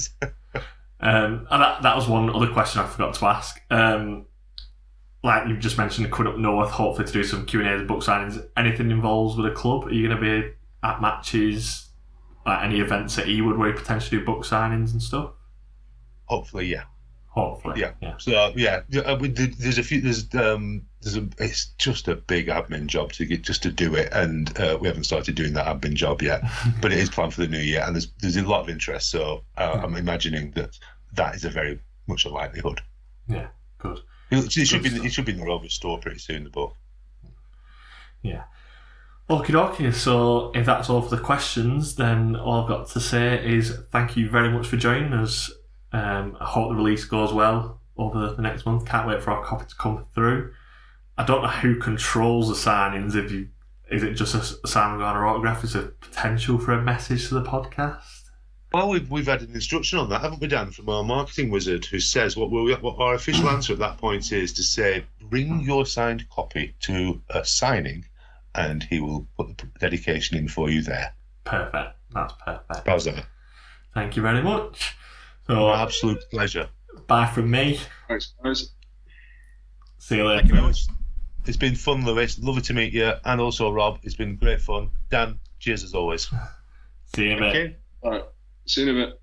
[SPEAKER 7] um, and that, that was one other question I forgot to ask. Um, like you've just mentioned, coming up north, hopefully to do some Q and A's, book signings. Anything involved with a club? Are you going to be at matches, like any events at Ewood where you potentially do book signings and stuff?
[SPEAKER 9] Hopefully, yeah.
[SPEAKER 7] Hopefully,
[SPEAKER 9] yeah.
[SPEAKER 7] yeah.
[SPEAKER 9] So yeah, there's a few. There's um, there's a. It's just a big admin job to get just to do it, and uh, we haven't started doing that admin job yet. But it is planned for the new year, and there's there's a lot of interest. So uh, I'm imagining that that is a very much a likelihood.
[SPEAKER 7] Yeah, good.
[SPEAKER 9] It, it should good be. Stuff. It should be in the Rovers store pretty soon. The book.
[SPEAKER 7] Yeah. Okie dokie. So if that's all for the questions, then all I've got to say is thank you very much for joining us. Um, I hope the release goes well over the next month. Can't wait for our copy to come through. I don't know who controls the signings. If you, is it just a Simon Garner autograph? Is there potential for a message to the podcast?
[SPEAKER 9] Well, we've we've had an instruction on that, haven't we, Dan, from our marketing wizard, who says what we'll, what our official answer at that point is to say, bring your signed copy to a signing, and he will put the dedication in for you there.
[SPEAKER 7] Perfect. That's perfect.
[SPEAKER 9] How's that?
[SPEAKER 7] Thank you very much. So,
[SPEAKER 9] my absolute pleasure.
[SPEAKER 7] Bye from me.
[SPEAKER 10] Thanks, guys.
[SPEAKER 7] See you later.
[SPEAKER 9] Thank you very much. It's been fun, Lewis. Lovely to meet you. And also, Rob, it's been great fun. Dan, cheers as always.
[SPEAKER 7] See you in a bit.
[SPEAKER 10] All right. See you in a bit.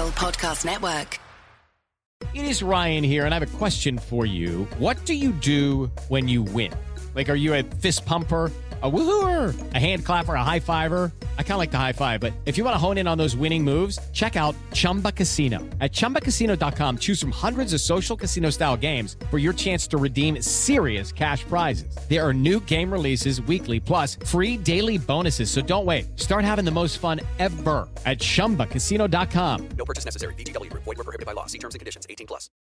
[SPEAKER 11] Podcast Network.
[SPEAKER 12] It is Ryan here, and I have a question for you. What do you do when you win? Like, are you a fist pumper, a woohooer, a hand clapper, a high fiver? I kind of like the high five, but if you want to hone in on those winning moves, check out Chumba Casino. At chumba casino dot com, choose from hundreds of social casino style games for your chance to redeem serious cash prizes. There are new game releases weekly, plus free daily bonuses. So don't wait. Start having the most fun ever at chumba casino dot com.
[SPEAKER 13] No purchase necessary. V G W Group. Void where prohibited by law. See terms and conditions. eighteen plus.